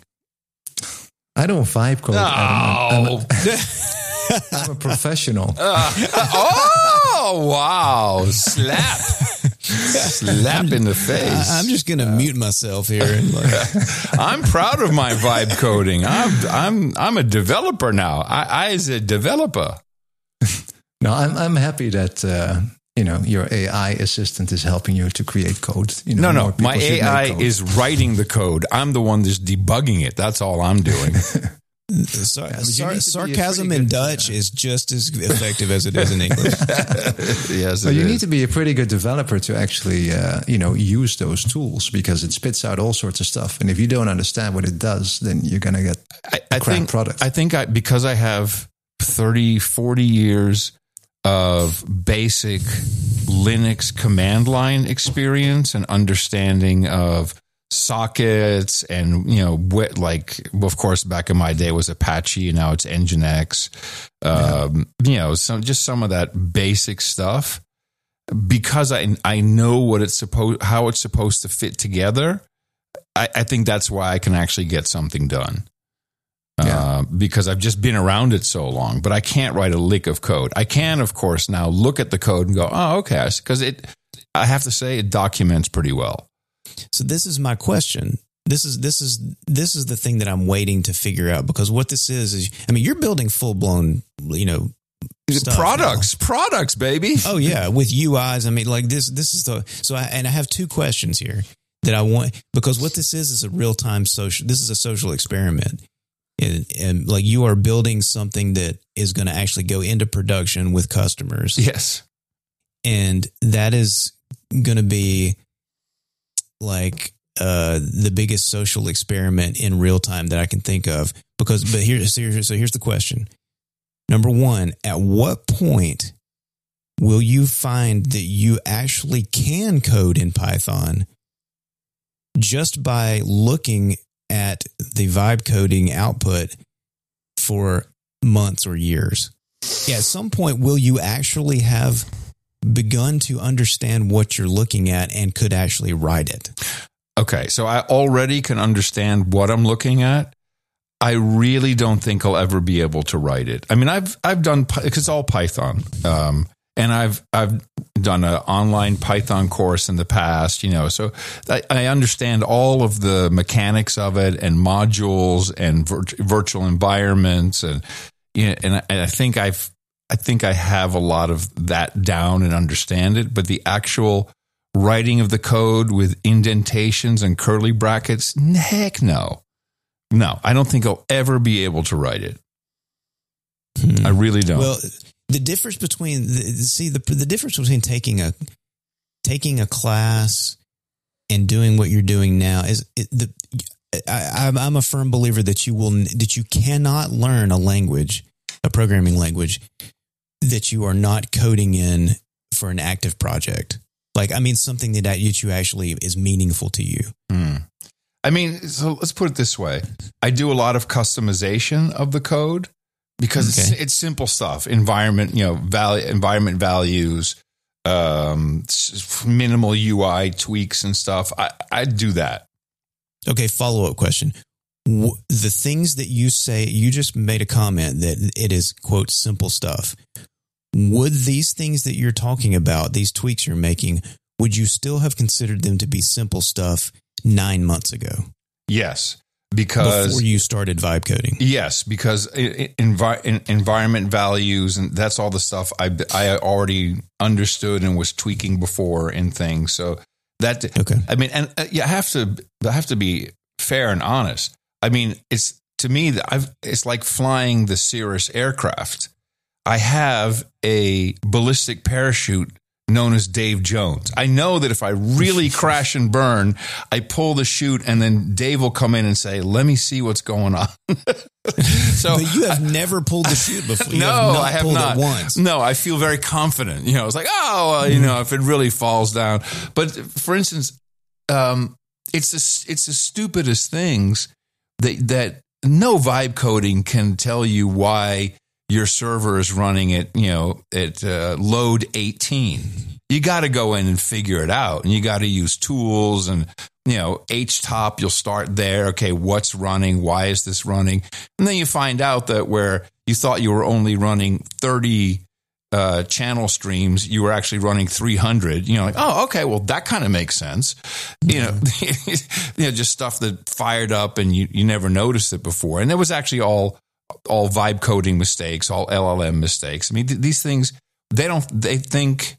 I don't vibe code. Oh. I'm a professional. Oh, wow. Slap in the face. I'm just going to mute myself here. I'm proud of my vibe coding. I'm a developer now. I as a developer. No, I'm happy that your AI assistant is helping you to create code. No, my AI is writing the code. I'm the one that's debugging it. That's all I'm doing. Sarcasm in Dutch is just as effective as it is in English. Yes, you need to be a pretty good developer to actually, use those tools, because it spits out all sorts of stuff. And if you don't understand what it does, then you're going to get a crap product. I think because I have 30, 40 years of basic Linux command line experience and understanding of sockets, and of course back in my day was Apache, and now it's Nginx, some of that basic stuff, because I know how it's supposed to fit together. I think that's why I can actually get something done, because I've just been around it so long. But I can't write a lick of code. I can, of course, now look at the code and go, oh, okay, because I have to say it documents pretty well. So this is my question. This is the thing that I'm waiting to figure out, because what this is you're building full blown, products, baby. Oh yeah. With UIs. This is I have two questions here that I want, because what this is a real time this is a social experiment. And like, you are building something that is going to actually go into production with customers. Yes. And that is going to be like the biggest social experiment in real time that I can think of. Here's the question. Number one, at what point will you find that you actually can code in Python just by looking at the vibe coding output for months or years? Yeah, at some point, will you actually have begun to understand what you're looking at and could actually write it? Okay, so I already can understand what I'm looking at. I really don't think I'll ever be able to write it. I mean, I've done, because it's all Python, and I've done an online Python course in the past, so I understand all of the mechanics of it and modules and virtual environments. And, and I think I have a lot of that down and understand it, but the actual writing of the code with indentations and curly brackets, heck no. No, I don't think I'll ever be able to write it. I really don't. Well, the difference between the difference between taking a class and doing what you're doing now is I'm a firm believer that you cannot learn a programming language that you are not coding in for an active project. Something that you actually is meaningful to you. So let's put it this way. I do a lot of customization of the code because it's simple stuff. Environment values, minimal UI tweaks and stuff. I do that. Okay. Follow-up question. The things that you say, you just made a comment that it is, quote, simple stuff. Would these things that you're talking about, these tweaks you're making, would you still have considered them to be simple stuff 9 months ago? Yes, because before you started vibe coding. Yes, because environment values and that's all the stuff I already understood and was tweaking before and things. So that I have to be fair and honest. It's like flying the Cirrus aircraft. I have a ballistic parachute known as Dave Jones. I know that if I really crash and burn, I pull the chute and then Dave will come in and say, let me see what's going on. So but you have never pulled the chute before. I have not. It once. No, I feel very confident. It's like, if it really falls down. But for instance, it's the stupidest things that no vibe coding can tell you why your server is running at load 18. You got to go in and figure it out, and you got to use tools and HTOP. You'll start there. Okay, what's running? Why is this running? And then you find out that where you thought you were only running 30 channel streams, you were actually running 300. Oh, okay, well that kind of makes sense. Just stuff that fired up and you never noticed it before, and it was actually all vibe coding mistakes, all LLM mistakes. These things, they don't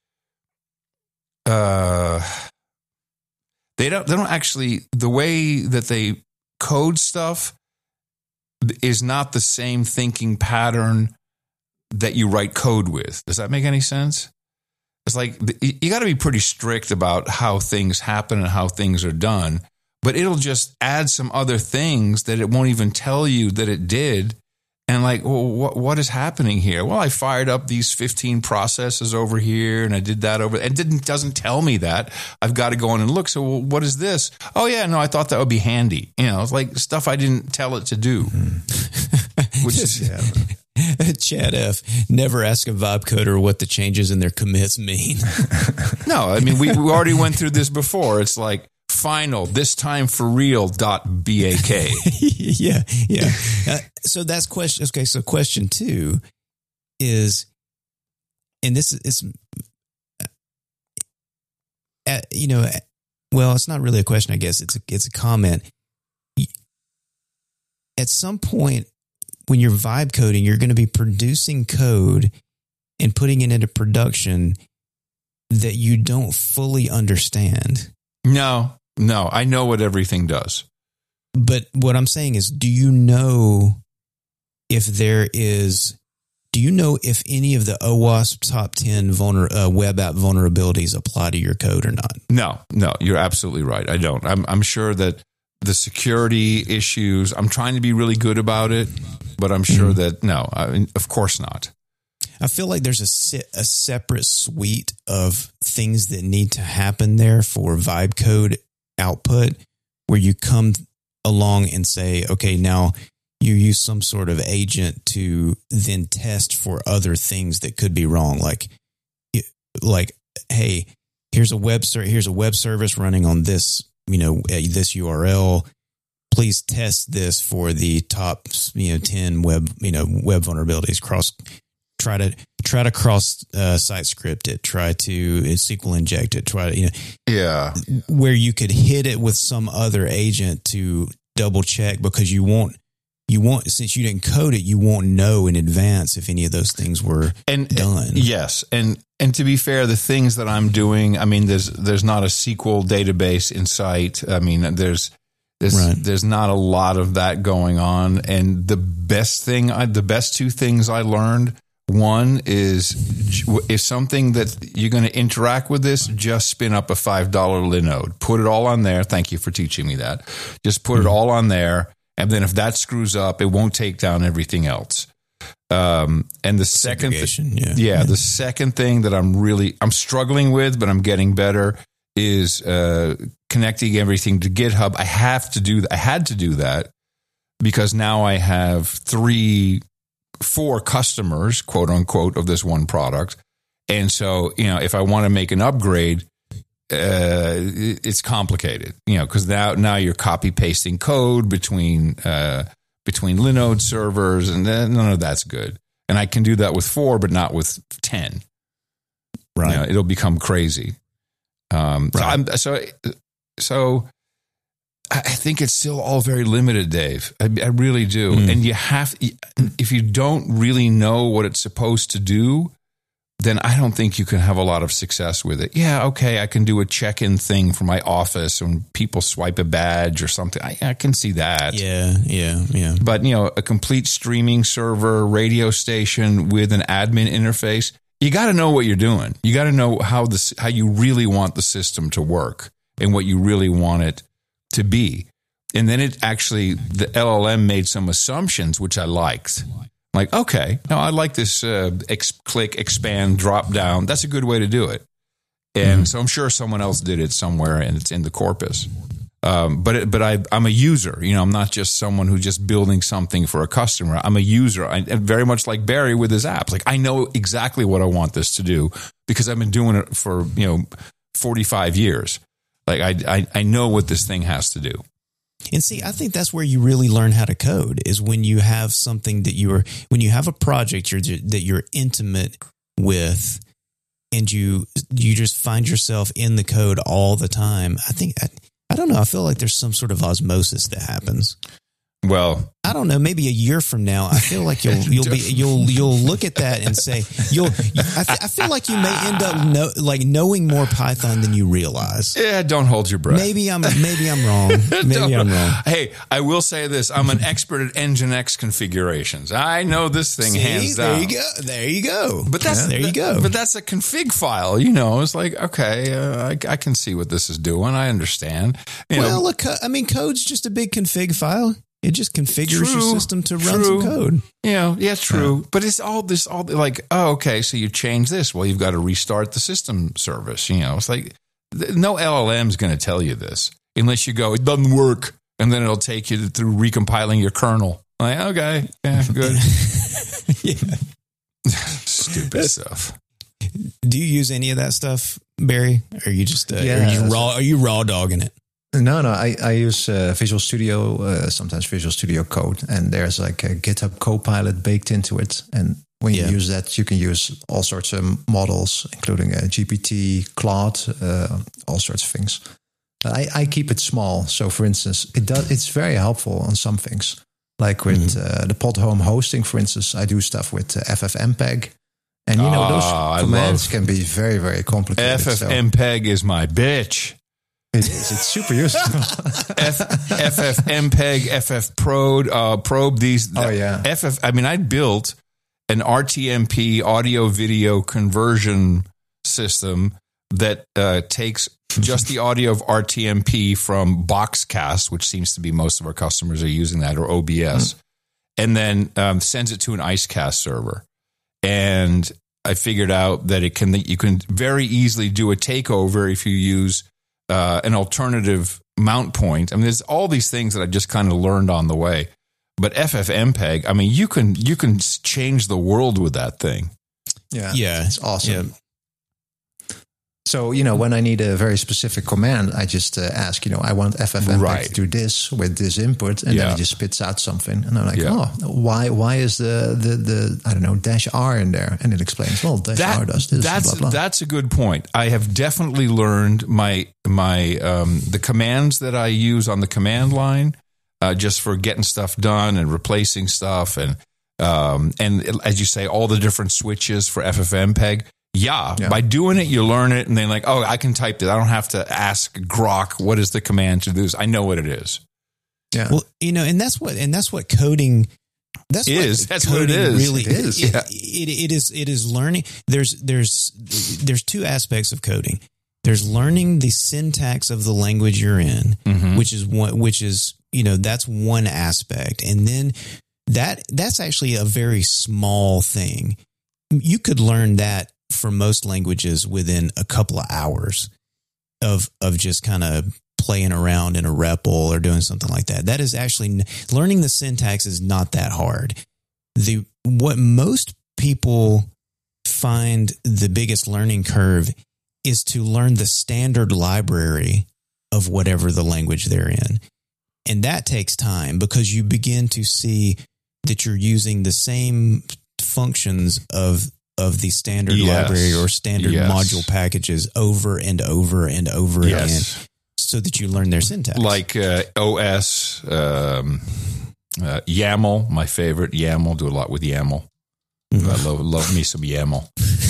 actually, the way that they code stuff is not the same thinking pattern that you write code with. Does that make any sense? It's like, you got to be pretty strict about how things happen and how things are done. But it'll just add some other things that it won't even tell you that it did. And what is happening here? Well, I fired up these 15 processes over here and I did that over. It doesn't tell me that. I've got to go in and look. So what is this? Oh yeah, no, I thought that would be handy. It's like stuff I didn't tell it to do. Which is Chad F. Never ask a vibe coder what the changes in their commits mean. No, we already went through this before. It's like, final, this time for real .bak. Yeah. So that's question. Okay. So question 2 is, and this is, well, it's not really a question. I guess it's a comment. At some point when you're vibe coding, you're going to be producing code and putting it into production that you don't fully understand. No, I know what everything does. But what I'm saying is, do you know if any of the OWASP top 10 web app vulnerabilities apply to your code or not? No, you're absolutely right. I don't. I'm sure that the security issues, I'm trying to be really good about it, but I'm sure that of course not. I feel like there's a separate suite of things that need to happen there for vibe code output, where you come along and say, okay, now you use some sort of agent to then test for other things that could be wrong. Like, hey, here's a web service running on this, this URL. Please test this for the top, 10 web vulnerabilities, try to cross site script it, try to SQL inject it, try to, where you could hit it with some other agent to double check, because you won't, since you didn't code it, you won't know in advance if any of those things were done. Yes. And to be fair, the things that I'm doing, I mean, there's not a SQL database in sight. I mean, there's not a lot of that going on. And the best two things I learned, one is if something that you're going to interact with this, just spin up a $5 Linode, put it all on there. Thank you for teaching me that. Just put it all on there. And then if that screws up, it won't take down everything else. And the second, the second thing that I'm struggling with, but I'm getting better, is connecting everything to GitHub. I had to do that because now I have 4 customers, quote unquote, of this one product. And so, if I want to make an upgrade, it's complicated, because now you're copy pasting code between Linode servers, and none of that's good. And I can do that with 4, but not with 10. Right. It'll become crazy. So I think it's still all very limited, Dave. I really do. And if you don't really know what it's supposed to do, then I don't think you can have a lot of success with it. Yeah, okay, I can do a check-in thing for my office when people swipe a badge or something. I can see that. Yeah. But, a complete streaming server, radio station with an admin interface, you got to know what you're doing. You got to know how you really want the system to work and what you really want it to be. And then the LLM made some assumptions, which I liked. Like, okay, no, I like this click, expand, drop down. That's a good way to do it. And so I'm sure someone else did it somewhere, and it's in the corpus. But I'm a user. I'm not just someone who's just building something for a customer. I'm a user. I very much like Barry with his apps. Like, I know exactly what I want this to do because I've been doing it for 45 years. Like, I know what this thing has to do. And see, I think that's where you really learn how to code, is when you have something when you have a project that you're intimate with, and you just find yourself in the code all the time. I don't know. I feel like there's some sort of osmosis that happens. Well, I don't know. Maybe a year from now, I feel like you'll look at that and say I feel like you may end up knowing more Python than you realize. Yeah, don't hold your breath. Maybe I'm wrong. I'm wrong. Hey, I will say this: I'm an expert at Nginx configurations. I know this thing hands down. There you go. But that's But that's a config file. It's like, okay, I can see what this is doing. I understand. Look, code's just a big config file. It just configures your system to run some code. Yeah, true. Yeah. But it's all like, oh, okay, so you change this. Well, you've got to restart the system service. It's like, no LLM's going to tell you this unless you go, it doesn't work. And then it'll take you through recompiling your kernel. Like, okay, yeah, good. Stupid stuff. Do you use any of that stuff, Barry? Or are you just, are you raw dogging it? No, I use Visual Studio, sometimes Visual Studio Code, and there's like a GitHub Copilot baked into it. And when you use that, you can use all sorts of models, including GPT, Claude, all sorts of things. I keep it small. So, for instance, it's very helpful on some things. Like with the Podhome hosting, for instance, I do stuff with FFmpeg. And, those commands can be very, very complicated. FFmpeg is my bitch. It is. It's super useful. FFmpeg, FFprobe, these. Oh, yeah. I built an RTMP audio video conversion system that takes just the audio of RTMP from Boxcast, which seems to be most of our customers are using that, or OBS, and then sends it to an IceCast server. And I figured out that you can very easily do a takeover if you use an alternative mount point. There's all these things that I just kind of learned on the way. But FFmpeg, you can change the world with that thing. Yeah, it's awesome. So, when I need a very specific command, I just ask, I want FFmpeg to do this with this input, and then it just spits out something. And I'm like, why is the I don't know, -R in there? And it explains, well, -R does this. Blah, blah. That's a good point. I have definitely learned my the commands that I use on the command line just for getting stuff done and replacing stuff, and as you say, all the different switches for FFmpeg. Yeah, by doing it, you learn it, and then like, oh, I can type this. I don't have to ask Grok, what is the command to do this? I know what it is. Yeah. Well, and that's what coding. That's what it is. Really, it is. It is learning. There's two aspects of coding. There's learning the syntax of the language you're in, which is that's one aspect, and then that's actually a very small thing. You could learn that for most languages within a couple of hours of just kind of playing around in a REPL or doing something like that. That is actually learning the syntax is not that hard. What most people find the biggest learning curve is to learn the standard library of whatever the language they're in. And that takes time because you begin to see that you're using the same functions of the standard library or standard module packages over and over and over again, so that you learn their syntax. Like OS, YAML, my favorite. YAML, do a lot with YAML. I love me some YAML.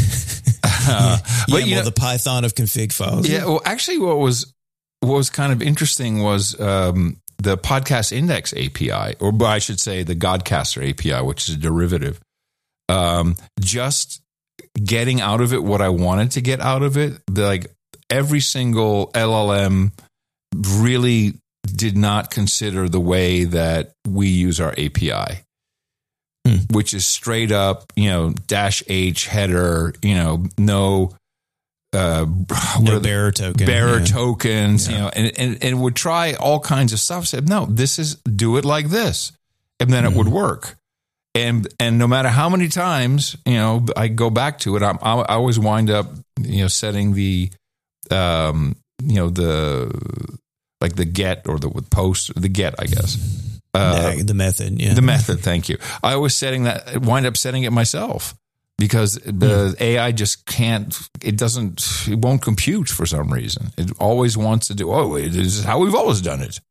But the Python of config files. Yeah, well, actually, what was kind of interesting was the Podcast Index API, or I should say the Godcaster API, which is a derivative. Just getting out of it what I wanted to get out of it, like every single LLM really did not consider the way that we use our API, which is straight up, -H header, no bearer token, tokens, and would try all kinds of stuff. Said, no, do it like this, and then it would work. And no matter how many times, I go back to it, I always wind up, setting the, the get or the post, the get, I guess. The method, The method, thank you. I always wind up setting it myself because the AI just it won't compute for some reason. It always wants to do, this is how we've always done it.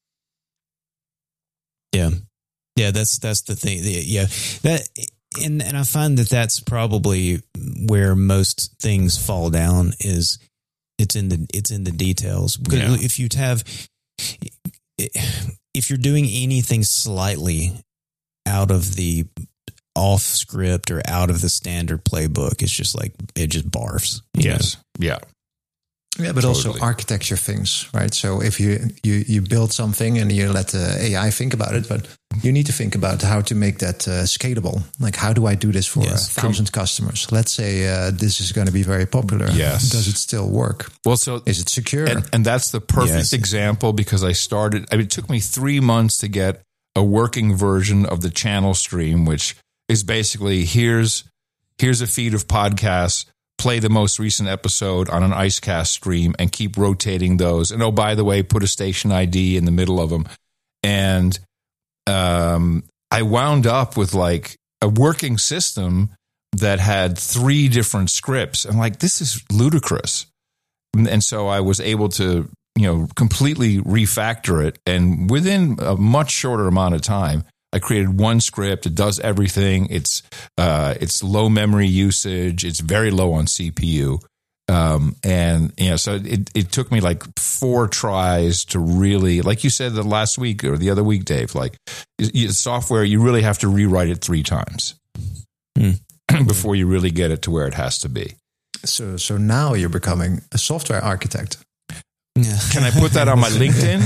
Yeah. Yeah, that's the thing. Yeah, and I find that that's probably where most things fall down is it's in the details. Because if you're doing anything slightly out of the off script or out of the standard playbook, it's just like it just barfs. Yes, yeah. Yeah, but also architecture things, right? So if you build something and you let the AI think about it, but you need to think about how to make that scalable. Like, how do I do this for 1,000 customers? Let's say this is going to be very popular. Yes. Does it still work? Well, so is it secure? And that's the perfect example because it took me 3 months to get a working version of the channel stream, which is basically here's a feed of podcasts. Play the most recent episode on an IceCast stream and keep rotating those. And by the way, put a station ID in the middle of them. And I wound up with like a working system that had 3 different scripts. I'm like, this is ludicrous. And so I was able to, completely refactor it. And within a much shorter amount of time, I created one script. It does everything. It's low memory usage. It's very low on CPU. So it took me like 4 tries to really, like you said the last week or the other week, Dave, like software, you really have to rewrite it 3 times before you really get it to where it has to be. So now you're becoming a software architect. Yeah. Can I put that on my LinkedIn?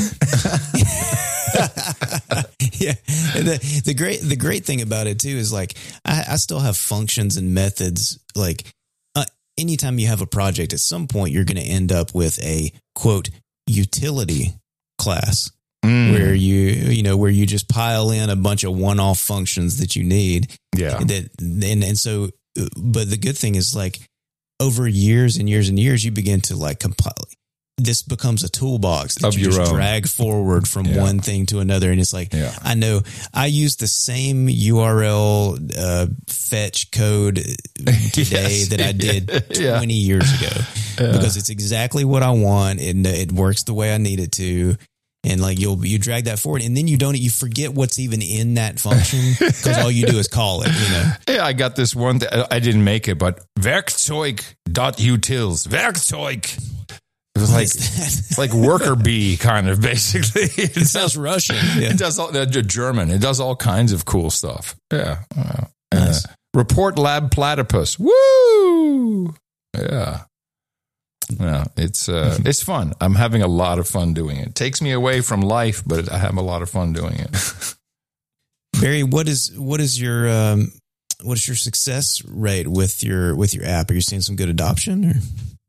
Yeah. The great thing about it too is like I still have functions and methods. Like anytime you have a project, at some point you're going to end up with a quote utility class where where you just pile in a bunch of one-off functions that you need. Yeah. So, but the good thing is like over years and years and years, you begin to like compile. This becomes a toolbox that you just drag forward from one thing to another. And it's like, I know I use the same URL fetch code today that I did 20 years ago because it's exactly what I want. And it works the way I need it to. And like you drag that forward and then you forget what's even in that function because all you do is call it, Yeah, I got this one. I didn't make it, but Werkzeug.utils. Werkzeug. It was like worker bee kind of basically. It sounds Russian. Yeah. It does all German. It does all kinds of cool stuff. Yeah. Nice. Report lab platypus. Woo! Yeah. Yeah, it's fun. I'm having a lot of fun doing it. It takes me away from life, but I have a lot of fun doing it. Barry, what is your success rate with your app? Are you seeing some good adoption? Or?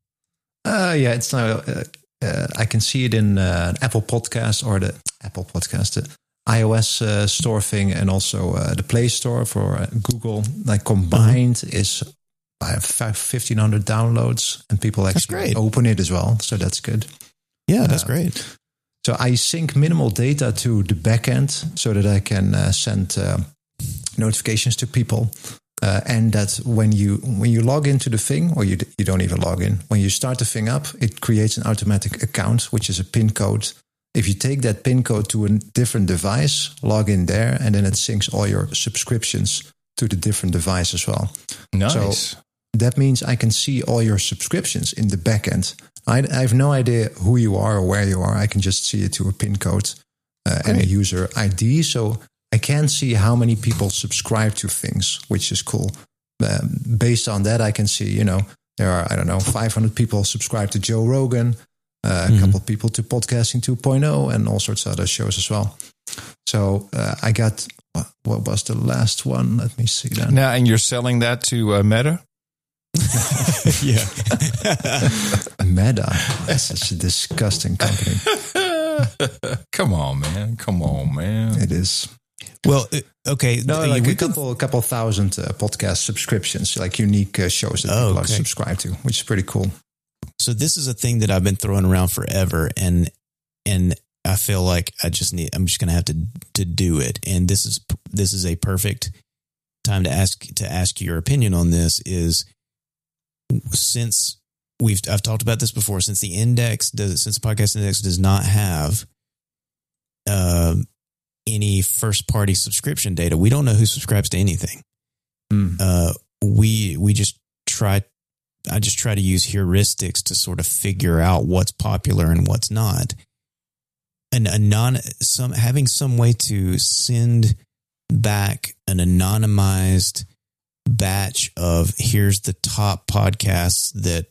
Yeah, it's now. I can see it in Apple Podcast or the Apple Podcast, the iOS store thing, and also the Play Store for Google. Like combined is. I have 1,500 downloads and people actually open it as well. So that's good. Yeah, that's great. So I sync minimal data to the backend so that I can send notifications to people. And that when you log into the thing, or you don't even log in, when you start the thing up, it creates an automatic account, which is a PIN code. If you take that PIN code to a different device, log in there, and then it syncs all your subscriptions to the different device as well. Nice. So that means I can see all your subscriptions in the backend. I have no idea who you are or where you are. I can just see it to a PIN code and a user ID. So I can see how many people subscribe to things, which is cool. Based on that, I can see, there are, 500 people subscribe to Joe Rogan, a couple of people to Podcasting 2.0 and all sorts of other shows as well. So I got, what was the last one? Let me see that. Now, and you're selling that to Meta? Yeah. Meta. That's such a disgusting company. Come on, man. It is. Well, okay. No, like a couple thousand podcast subscriptions, like unique shows that people are subscribed to, which is pretty cool. So this is a thing that I've been throwing around forever, and I feel like I'm just going to have to do it. And this is a perfect time to ask your opinion on this. Is since I've talked about this before, since the podcast index does not have any first party subscription data, we don't know who subscribes to anything. We just try. I just try to use heuristics to sort of figure out what's popular and what's not. And having some way to send back an anonymized batch of here's the top podcasts that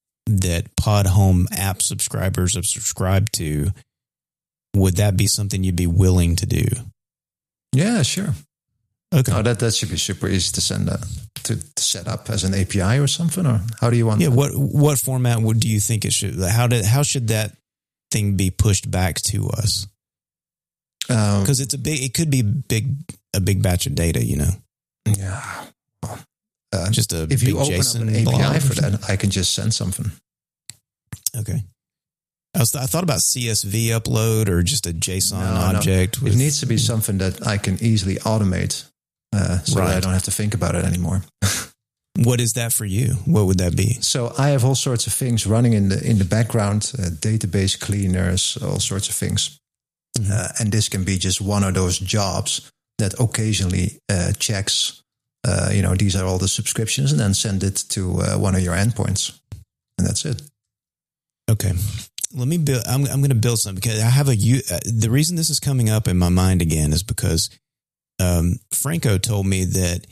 Podhome app subscribers have subscribed to. Would that be something you'd be willing to do? Yeah, sure. Okay. Oh, that should be super easy to send to set up as an API or something, or how do you want? Yeah, what format do you think it should? How should that thing be pushed back to us? Because it could be a big batch of data, Yeah. Just if you open up an API for that, I can just send something. Okay. I thought about CSV upload or just a JSON object. No. It needs to be something that I can easily automate, so that I don't have to think about it anymore. What is that for you? What would that be? So I have all sorts of things running in the background, database cleaners, all sorts of things. And this can be just one of those jobs that occasionally checks, these are all the subscriptions, and then send it to one of your endpoints. And that's it. Okay. Let me build. I'm going to build something because I have the reason this is coming up in my mind again is because Franco told me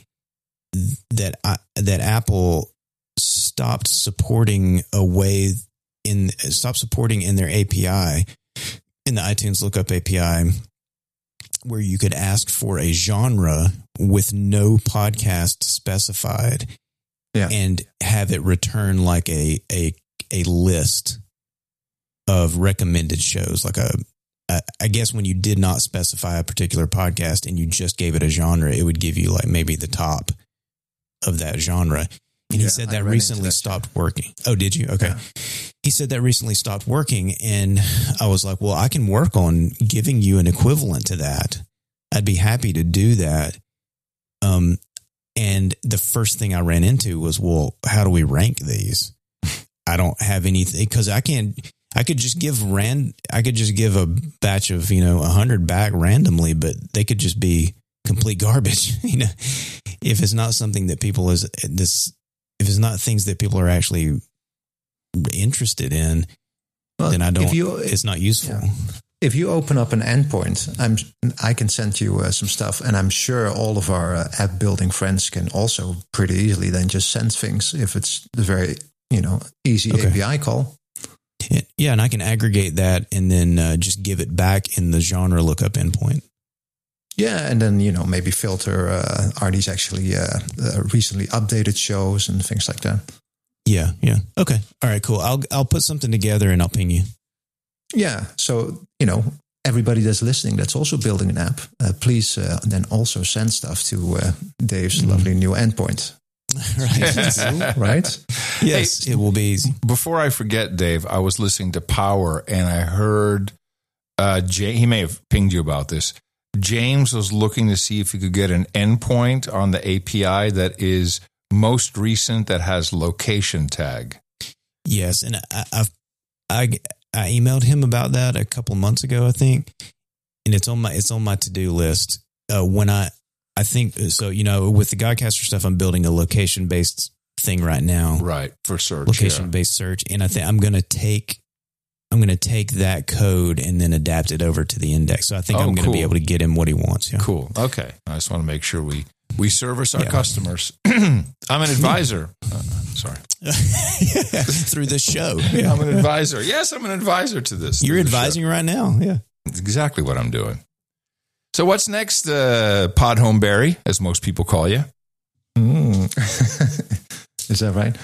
that Apple stopped supporting in their API, in the iTunes Lookup API, where you could ask for a genre with no podcast specified, and have it return like a list of recommended shows. Like I guess when you did not specify a particular podcast and you just gave it a genre, it would give you like maybe the top of that genre. And he said that recently stopped working. Oh, did you? Okay. Yeah. He said that recently stopped working. And I was like, well, I can work on giving you an equivalent to that. I'd be happy to do that. And the first thing I ran into was, well, how do we rank these? I don't have anything, because I could just give a batch of, 100 back randomly, but they could just be complete garbage. If it's not something that if it's not things that people are actually interested in, then it's not useful. Yeah. If you open up an endpoint, I can send you some stuff, and I'm sure all of our app building friends can also pretty easily then just send things if it's the very, easy API call. Yeah, and I can aggregate that and then just give it back in the genre lookup endpoint. Yeah, and then, maybe filter, are these actually recently updated shows and things like that. Yeah. Okay. All right, cool. I'll put something together and I'll ping you. Yeah. So, everybody that's listening, that's also building an app, please then also send stuff to Dave's lovely new endpoint. Right. Right? Yes, it will be easy. Before I forget, Dave, I was listening to Power and I heard he may have pinged you about this. James was looking to see if he could get an endpoint on the API that is most recent, that has location tag. Yes, and I emailed him about that a couple months ago, I think, and it's on my to-do list. When I think so, with the Godcaster stuff, I'm building a location-based thing right now. Right, for search. Location-based search, and I think I'm going to take that code and then adapt it over to the index. So I think I'm going to be able to get him what he wants. Yeah. Cool. Okay. I just want to make sure we service our customers. I'm an advisor. Sorry. Through this show. Yeah. I'm an advisor. Yes, I'm an advisor to this. You're advising right now. Yeah. That's exactly what I'm doing. So what's next, Pod Home Barry, as most people call you? Is that right?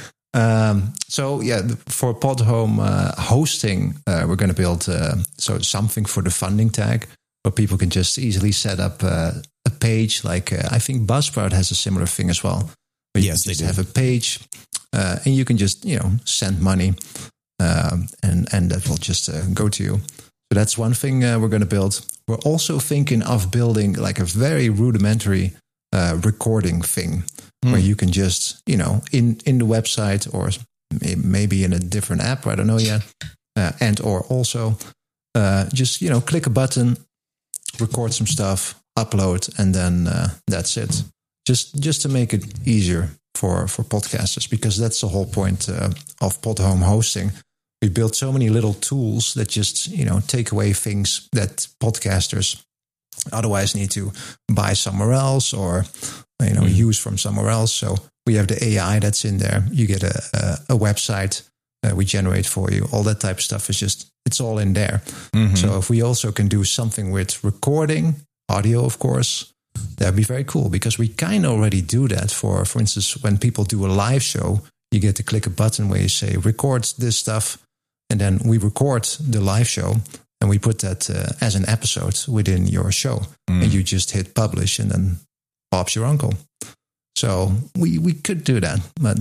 For Pod Home hosting, we're going to build something for the funding tag where people can just easily set up a page. Like I think Buzzsprout has a similar thing as well. Yes, they do. Have a page, and you can just send money, and that will just go to you. So that's one thing we're going to build. We're also thinking of building like a very rudimentary recording thing. Where you can just, in the website or maybe in a different app, I don't know yet, and or also just, click a button, record some stuff, upload, and then that's it. Just to make it easier for podcasters, because that's the whole point of Pod Home hosting. We built so many little tools that just, take away things that podcasters otherwise need to buy somewhere else or use from somewhere else. So we have the AI that's in there. You get a website we generate for you. All that type of stuff it's all in there. Mm-hmm. So if we also can do something with recording, audio, of course, that'd be very cool, because we kind of already do that for instance, when people do a live show, you get to click a button where you say, record this stuff. And then we record the live show and we put that as an episode within your show. And you just hit publish and then Bob's your uncle. So we could do that, but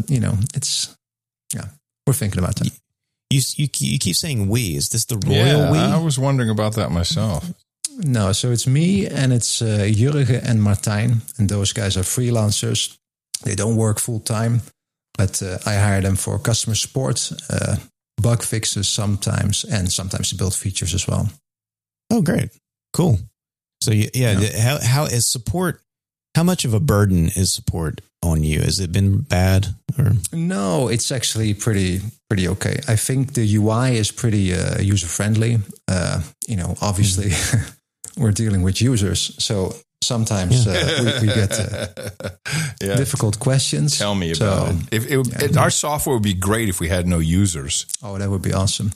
we're thinking about that. You keep saying we. Is this the royal we? I was wondering about that myself. No, so it's me and it's Jurgen and Martijn, and those guys are freelancers. They don't work full time, but I hire them for customer support, bug fixes sometimes, and sometimes to build features as well. Oh, great, cool. So how is support? How much of a burden is support on you? Has it been bad? Or? No, it's actually pretty okay. I think the UI is pretty user friendly. Obviously we're dealing with users, so sometimes we get difficult questions. Tell me about it. Our software would be great if we had no users. Oh, that would be awesome.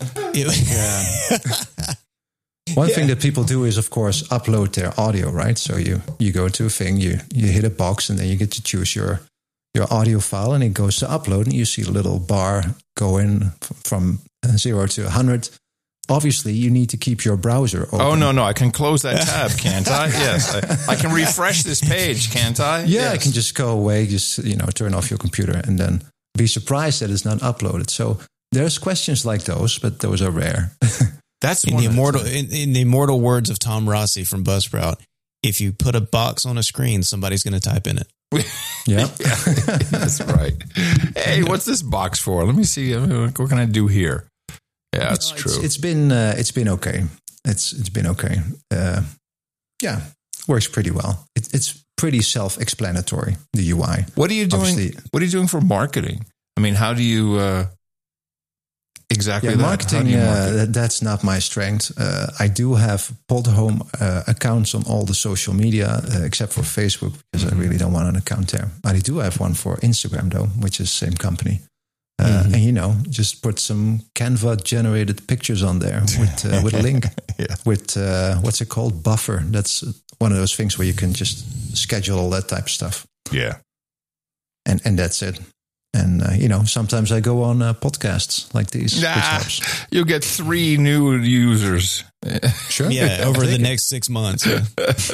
One thing that people do is, of course, upload their audio, right? So you go to a thing, you hit a box, and then you get to choose your audio file, and it goes to upload, and you see a little bar go in from 0 to 100. Obviously, you need to keep your browser open. Oh, no, I can close that tab, can't I? Yes, I can refresh this page, can't I? Yeah, yes. I can just go away, just turn off your computer, and then be surprised that it's not uploaded. So there's questions like those, but those are rare. That's in the immortal words of Tom Rossi from Buzzsprout. If you put a box on a screen, somebody's going to type in it. Yeah, that's right. Hey, what's this box for? Let me see. What can I do here? Yeah, that's true. It's been okay. It's been okay. Yeah, works pretty well. It's pretty self-explanatory, the UI. What are you doing? Obviously, what are you doing for marketing? I mean, how do you exactly that? Marketing, that's not my strength. I do have Podhome accounts on all the social media, except for Facebook, because I really don't want an account there. I do have one for Instagram, though, which is the same company. And, just put some Canva-generated pictures on there with a link. Yeah. With, what's it called? Buffer. That's one of those things where you can just schedule all that type of stuff. Yeah. And that's it. And, sometimes I go on podcasts like these, which helps. You'll get 3 new users. Sure. Yeah, over the next 6 months. Yeah.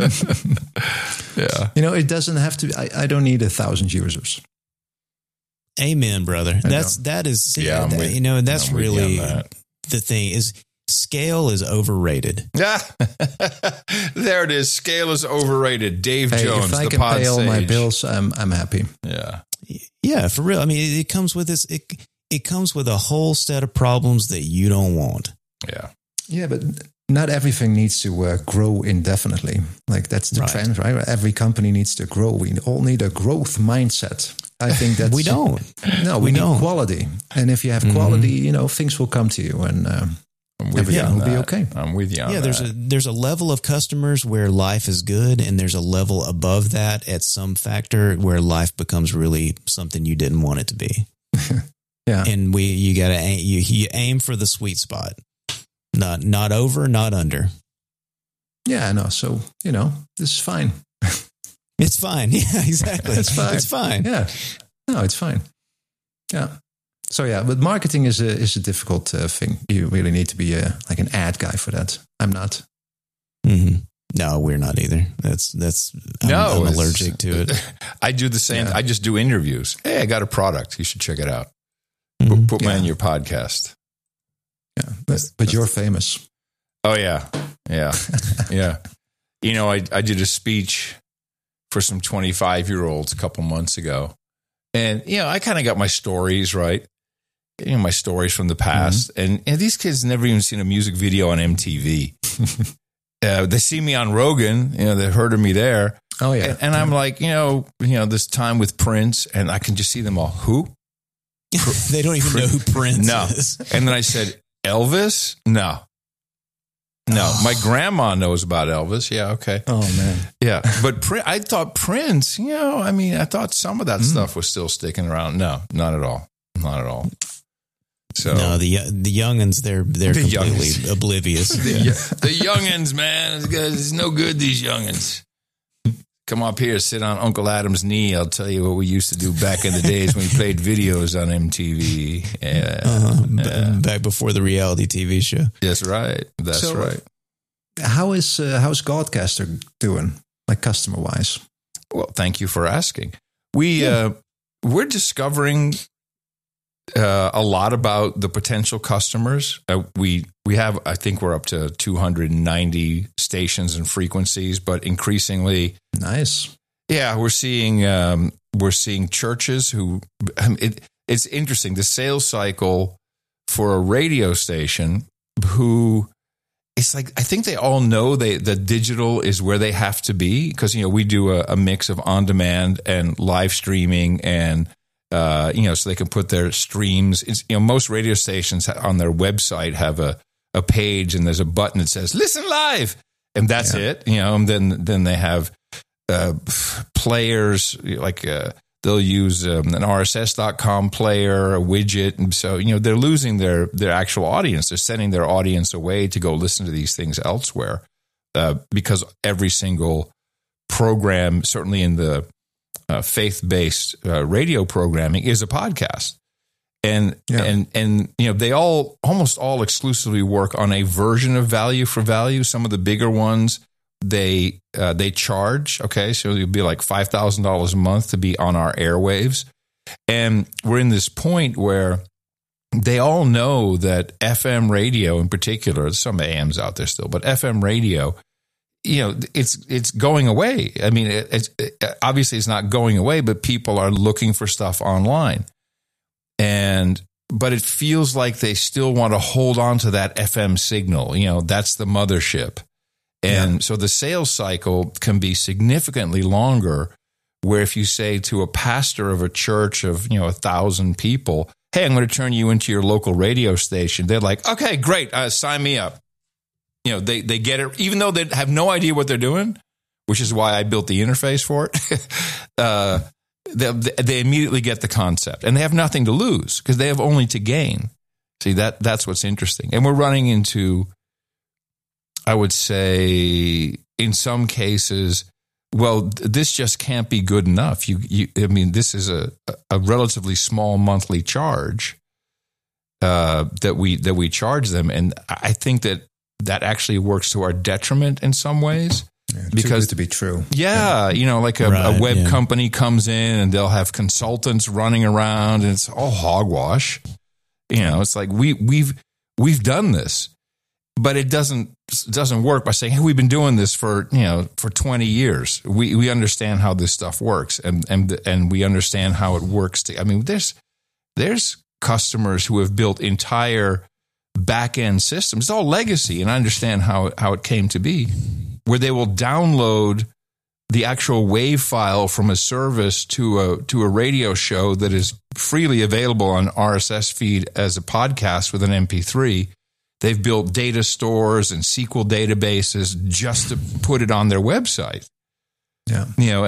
Yeah. It doesn't have to, I don't need 1,000 users. Amen, brother. That is really the thing is scale is overrated. Yeah. There it is. Scale is overrated. Dave Jones, if I the can pod pay all my sage. bills, I'm happy. Yeah. Yeah, for real. I mean, it comes with this. It comes with a whole set of problems that you don't want. Yeah. Yeah, but not everything needs to grow indefinitely. Like that's the trend, right? Every company needs to grow. We all need a growth mindset. I think that's we don't. No, we need quality. And if you have quality, things will come to you, and everything will be okay. I'm with you on that. There's a level of customers where life is good, and there's a level above that at some factor where life becomes really something you didn't want it to be. Yeah, and you got to you aim for the sweet spot, not over, not under. Yeah, I know. So this is fine. It's fine. Yeah, exactly. It's fine. It's fine. Yeah, no, it's fine. Yeah. So but marketing is a difficult thing. You really need to be like an ad guy for that. I'm not. Mm-hmm. No, we're not either. I'm allergic to it. I do the same. Yeah. I just do interviews. Hey, I got a product. You should check it out. Put me on your podcast. Yeah, but you're famous. Oh yeah, yeah. I did a speech for some 25-year-olds a couple months ago. And, I kind of got my stories, right? My stories from the past. Mm-hmm. And these kids never even seen a music video on MTV. They see me on Rogan, they heard of me there. Oh, yeah. And I'm like, this time with Prince, and I can just see them all. Who? They don't even know who Prince is. And then I said, Elvis? No. No, my grandma knows about Elvis. Yeah, okay. Oh, man. Yeah, but I thought Prince, I thought some of that stuff was still sticking around. No, not at all. Not at all. So no, the youngins, they're completely oblivious. The youngins, man, it's no good, these youngins. Come up here, sit on Uncle Adam's knee. I'll tell you what we used to do back in the days when we played videos on MTV. Back before the reality TV show. That's right. That's right. How's Godcaster doing, like customer wise? Well, thank you for asking. We're discovering a lot about the potential customers. We have, I think we're up to 290 stations and frequencies, but increasingly nice. Yeah, we're seeing churches who. It's interesting, the sales cycle for a radio station who. It's like, I think they all know that digital is where they have to be because, we do a mix of on demand and live streaming and, so they can put their streams. It's, most radio stations on their website have a page and there's a button that says listen live and that's it, and then they have players like they'll use an RSS.com player, a widget. And so, they're losing their actual audience. They're sending their audience away to go listen to these things elsewhere because every single program, certainly in the faith-based radio programming, is a podcast. And they almost all exclusively work on a version of value for value. Some of the bigger ones, they charge. Okay, so it'll be like $5,000 a month to be on our airwaves. And we're in this point where they all know that FM radio in particular, there's some AMs out there still, but FM radio, it's going away. I mean, obviously it's not going away, but people are looking for stuff online. But it feels like they still want to hold on to that FM signal. That's the mothership. And so the sales cycle can be significantly longer, where if you say to a pastor of a church of, 1,000 people, hey, I'm going to turn you into your local radio station, they're like, okay, great, sign me up. They get it, even though they have no idea what they're doing, which is why I built the interface for it. They immediately get the concept, and they have nothing to lose because they have only to gain. See, that's what's interesting. And we're running into, I would say, in some cases, well, this just can't be good enough. This is a relatively small monthly charge that we charge them, and I think that actually works to our detriment in some ways. Yeah, because too good to be true. Yeah, like a web company comes in and they'll have consultants running around, and it's all hogwash. It's like we've done this, but it doesn't work by saying, hey, we've been doing this for 20 years. We understand how this stuff works, and we understand how it works. There's customers who have built entire back-end systems. It's all legacy, and I understand how it came to be, where they will download the actual wave file from a service to a radio show that is freely available on RSS feed as a podcast with an MP3. They've built data stores and SQL databases just to put it on their website. Yeah.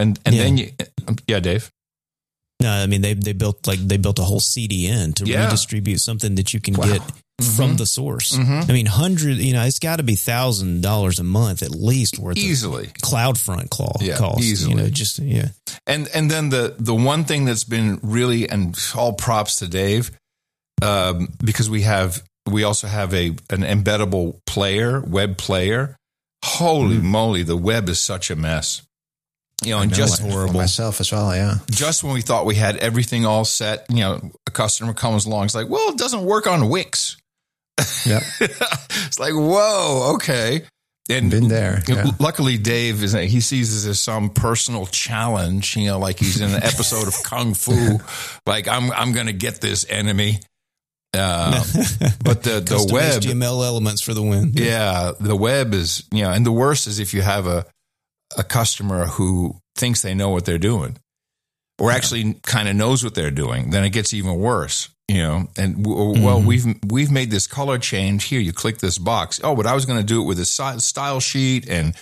Then Dave. No, I mean they built a whole CDN to redistribute something that you can get from the source. Mm-hmm. I mean, it's got to be $1,000 a month at least worth easily of CloudFront costs. Easily. And then the one thing that's been really, and all props to Dave, because we also have an embeddable web player. Holy moly, the web is such a mess. Just horrible. Myself as well, yeah. Just when we thought we had everything all set, a customer comes along, it's like, well, it doesn't work on Wix. Yeah. It's like, whoa, okay. And been there. Yeah. Luckily, Dave he sees this as some personal challenge, like he's in an episode of Kung Fu, like I'm going to get this enemy. But the web, HTML elements for the win. Yeah, the web is, and the worst is if you have a customer who thinks they know what they're doing, or actually kind of knows what they're doing, then it gets even worse. And we've made this color change here. You click this box. Oh, but I was going to do it with a style sheet and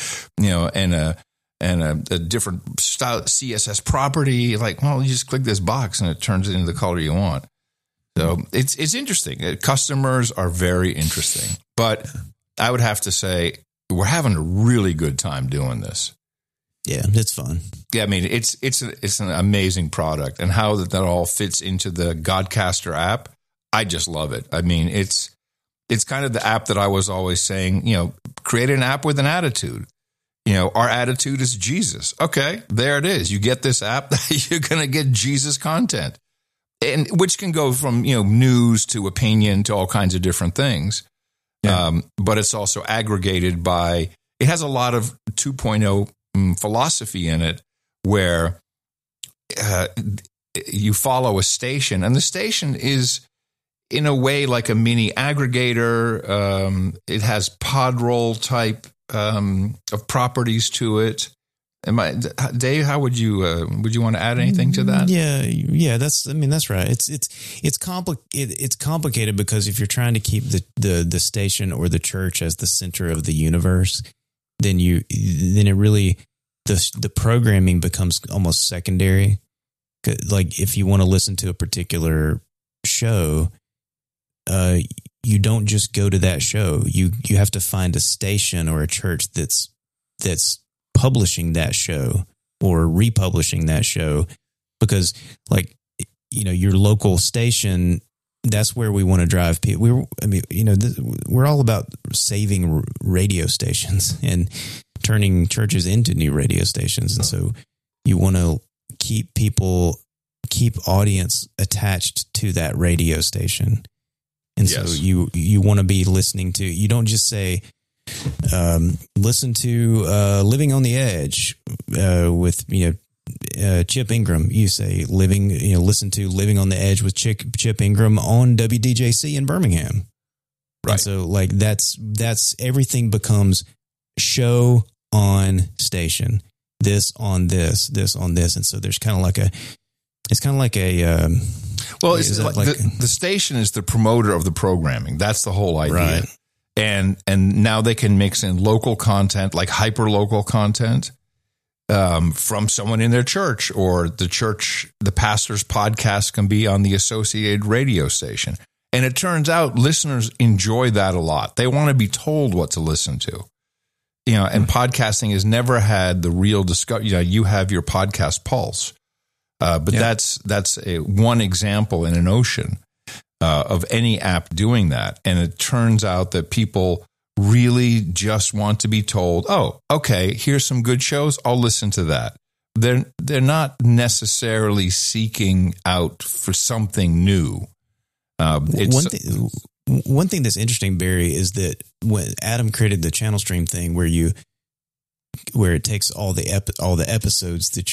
a different style CSS property. Like, well, you just click this box and it turns it into the color you want. So it's interesting. Customers are very interesting, but I would have to say we're having a really good time doing this. Yeah, it's fun. Yeah, I mean, it's an amazing product, and how that all fits into the Godcaster app, I just love it. I mean, it's kind of the app that I was always saying, create an app with an attitude. Our attitude is Jesus. Okay, there it is. You get this app, you're going to get Jesus content, and which can go from news to opinion to all kinds of different things. Yeah. But it's also aggregated by. It has a lot of 2.0 philosophy in it, where you follow a station, and the station is in a way like a mini aggregator. It has podroll type of properties to it. Dave, how would you want to add anything to that? Yeah, that's right. It's complicated because if you're trying to keep the station or the church as the center of the universe, then it really the programming becomes almost secondary. Like if you want to listen to a particular show, you don't just go to that show. You have to find a station or a church that's publishing that show or republishing that show, because your local station, that's where we want to drive people. We're all about saving radio stations and turning churches into new radio stations. And so you want to keep people keep audience attached to that radio station. And Yes. so you want to be listening to, you don't just say, listen to Living on the Edge with, Chip Ingram. You say listen to Living on the Edge with Chip Ingram on WDJC in Birmingham. Right. And so like that's everything becomes show on station, this on this on this. And so there's kind of like a well, it's like the station is the promoter of the programming. That's the whole idea. Right. And now they can mix in local content, like hyper local content, from someone in their church, or the pastor's podcast can be on the associated radio station. And it turns out listeners enjoy that a lot. They want to be told what to listen to. And podcasting has never had the real discovery. You have your podcast pulse. But that's one example in an ocean of any app doing that. And it turns out that people really just want to be told, oh, okay, here's some good shows. I'll listen to that. They're not necessarily seeking out for something new. One thing that's interesting, Barry, is that when Adam created the channel stream thing, where it takes all the episodes that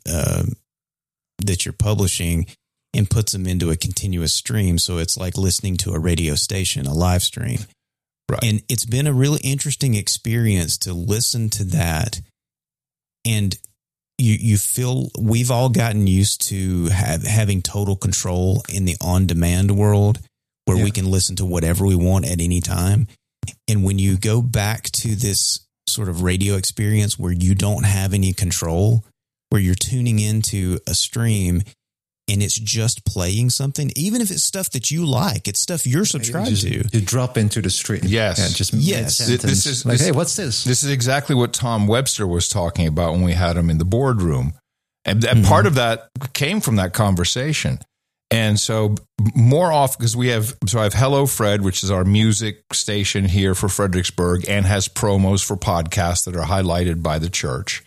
you're publishing and puts them into a continuous stream. So it's like listening to a radio station, a live stream. Right. And it's been a really interesting experience to listen to that. And you feel we've all gotten used to having total control in the on-demand world, where we can listen to whatever we want at any time. And when you go back to this sort of radio experience where you don't have any control, where you're tuning into a stream and it's just playing something, even if it's stuff that you like, it's stuff you're subscribed to. You drop into the stream. Yes. This is like, hey, what's this? This is exactly what Tom Webster was talking about when we had him in the boardroom. And part of that came from that conversation. And so more often, because I have Hello Fred, which is our music station here for Fredericksburg and has promos for podcasts that are highlighted by the church.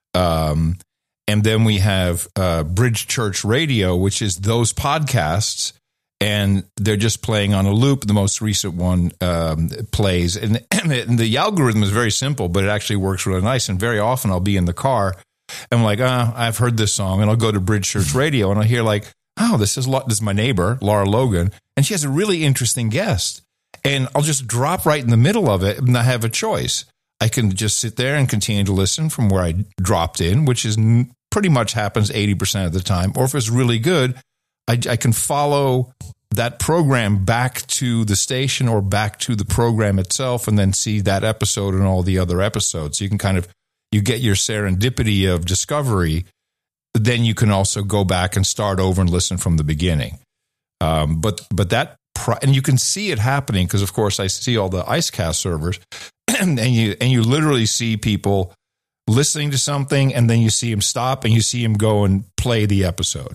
And then we have Bridge Church Radio, which is those podcasts, and they're just playing on a loop. The most recent one plays. And the algorithm is very simple, but it actually works really nice. And very often I'll be in the car and I'm like, I've heard this song. And I'll go to Bridge Church Radio and I'll hear like, oh, this is my neighbor, Laura Logan, and she has a really interesting guest. And I'll just drop right in the middle of it, and I have a choice. I can just sit there and continue to listen from where I dropped in, which is pretty much happens 80% of the time. Or if it's really good, I can follow that program back to the station or back to the program itself, and then see that episode and all the other episodes. So you can you get your serendipity of discovery. Then you can also go back and start over and listen from the beginning. But that, and you can see it happening because, of course, I see all the IceCast servers, and you literally see people listening to something, and then you see them stop, and you see them go and play the episode.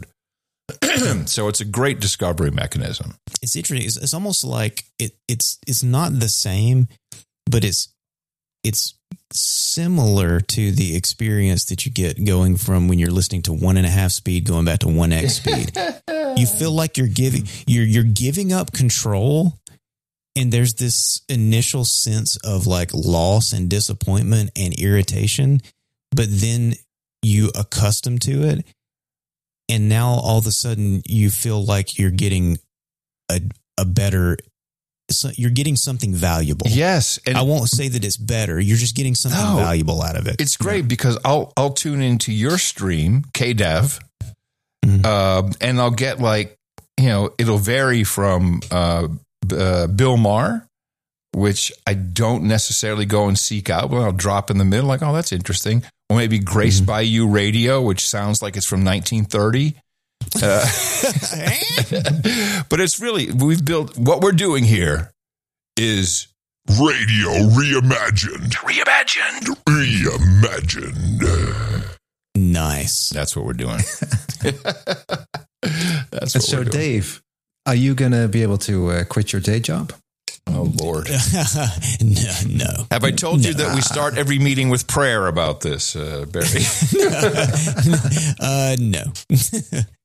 So it's a great discovery mechanism. It's interesting. It's almost like it's not the same, but it's similar to the experience that you get going from when you're listening to 1.5 speed going back to 1x speed. You feel like you're giving up control, and there's this initial sense of like loss and disappointment and irritation, but then you accustom to it, and now all of a sudden you feel like you're getting a better. So you're getting something valuable. Yes. And I won't say that it's better. You're just getting something valuable out of it. It's great because I'll tune into your stream, KDev, and I'll get like, it'll vary from Bill Maher, which I don't necessarily go and seek out, but I'll drop in the middle like, oh, that's interesting. Or maybe Graced by You Radio, which sounds like it's from 1930. But it's really, what we're doing here is radio reimagined. Nice. That's what we're doing. That's what so we're doing. Dave, are you going to be able to quit your day job? Oh, Lord. No. Have I told you that we start every meeting with prayer about this, Barry? No.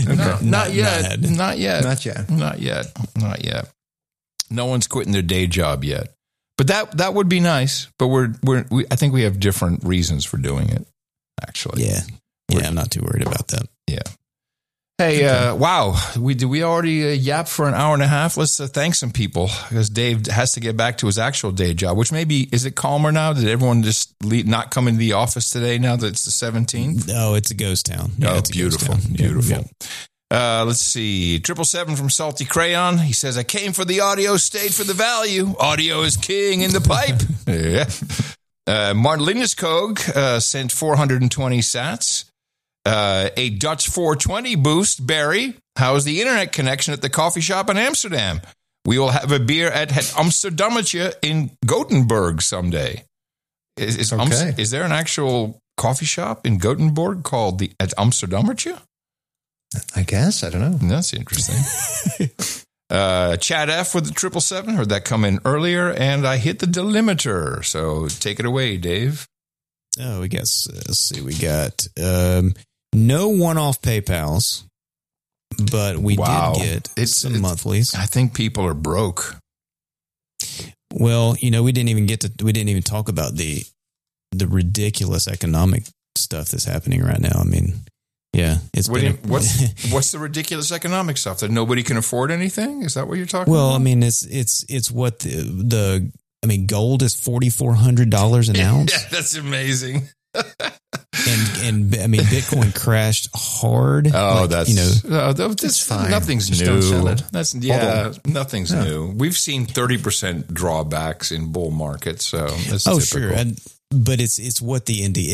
No, not yet. Not yet. No one's quitting their day job yet. But that would be nice. But I think we have different reasons for doing it. Actually, Yeah, I'm not too worried about that. yeah. Hey, wow. We already yap for an hour and a half? Let's thank some people because Dave has to get back to his actual day job, which maybe, is it calmer now? Did everyone just not come into the office today now that it's the 17th? No, it's a ghost town. Oh, it's a ghost beautiful. town. Beautiful. Let's see. 777 from Salty Crayon. He says, I came for the audio, stayed for the value. Audio is king in the pipe. Yeah. Martin Lineskog sent 420 sats. A Dutch 420 boost, Barry. How's the internet connection at the coffee shop in Amsterdam? We will have a beer at Het Amsterdammetje in Gothenburg someday. Is there an actual coffee shop in Gothenburg called the Het Amsterdammetje? I guess. I don't know. That's interesting. Chad F with the 777. Heard that come in earlier, and I hit the delimiter. So take it away, Dave. Oh, we got, let's see, we got no one-off PayPals, but we did get some monthlies. I think people are broke. Well, we didn't even talk about the ridiculous economic stuff that's happening right now. I mean, yeah, it's what's the ridiculous economic stuff that nobody can afford anything? Is that what you're talking about? Well, I mean, it's what the gold is $4,400 an ounce. Yeah, that's amazing. and I mean, Bitcoin crashed hard. Oh, that's fine. Nothing's Just new. don't sell it. Nothing's new. We've seen 30% drawbacks in bull markets, so that's typical. Sure. But it's what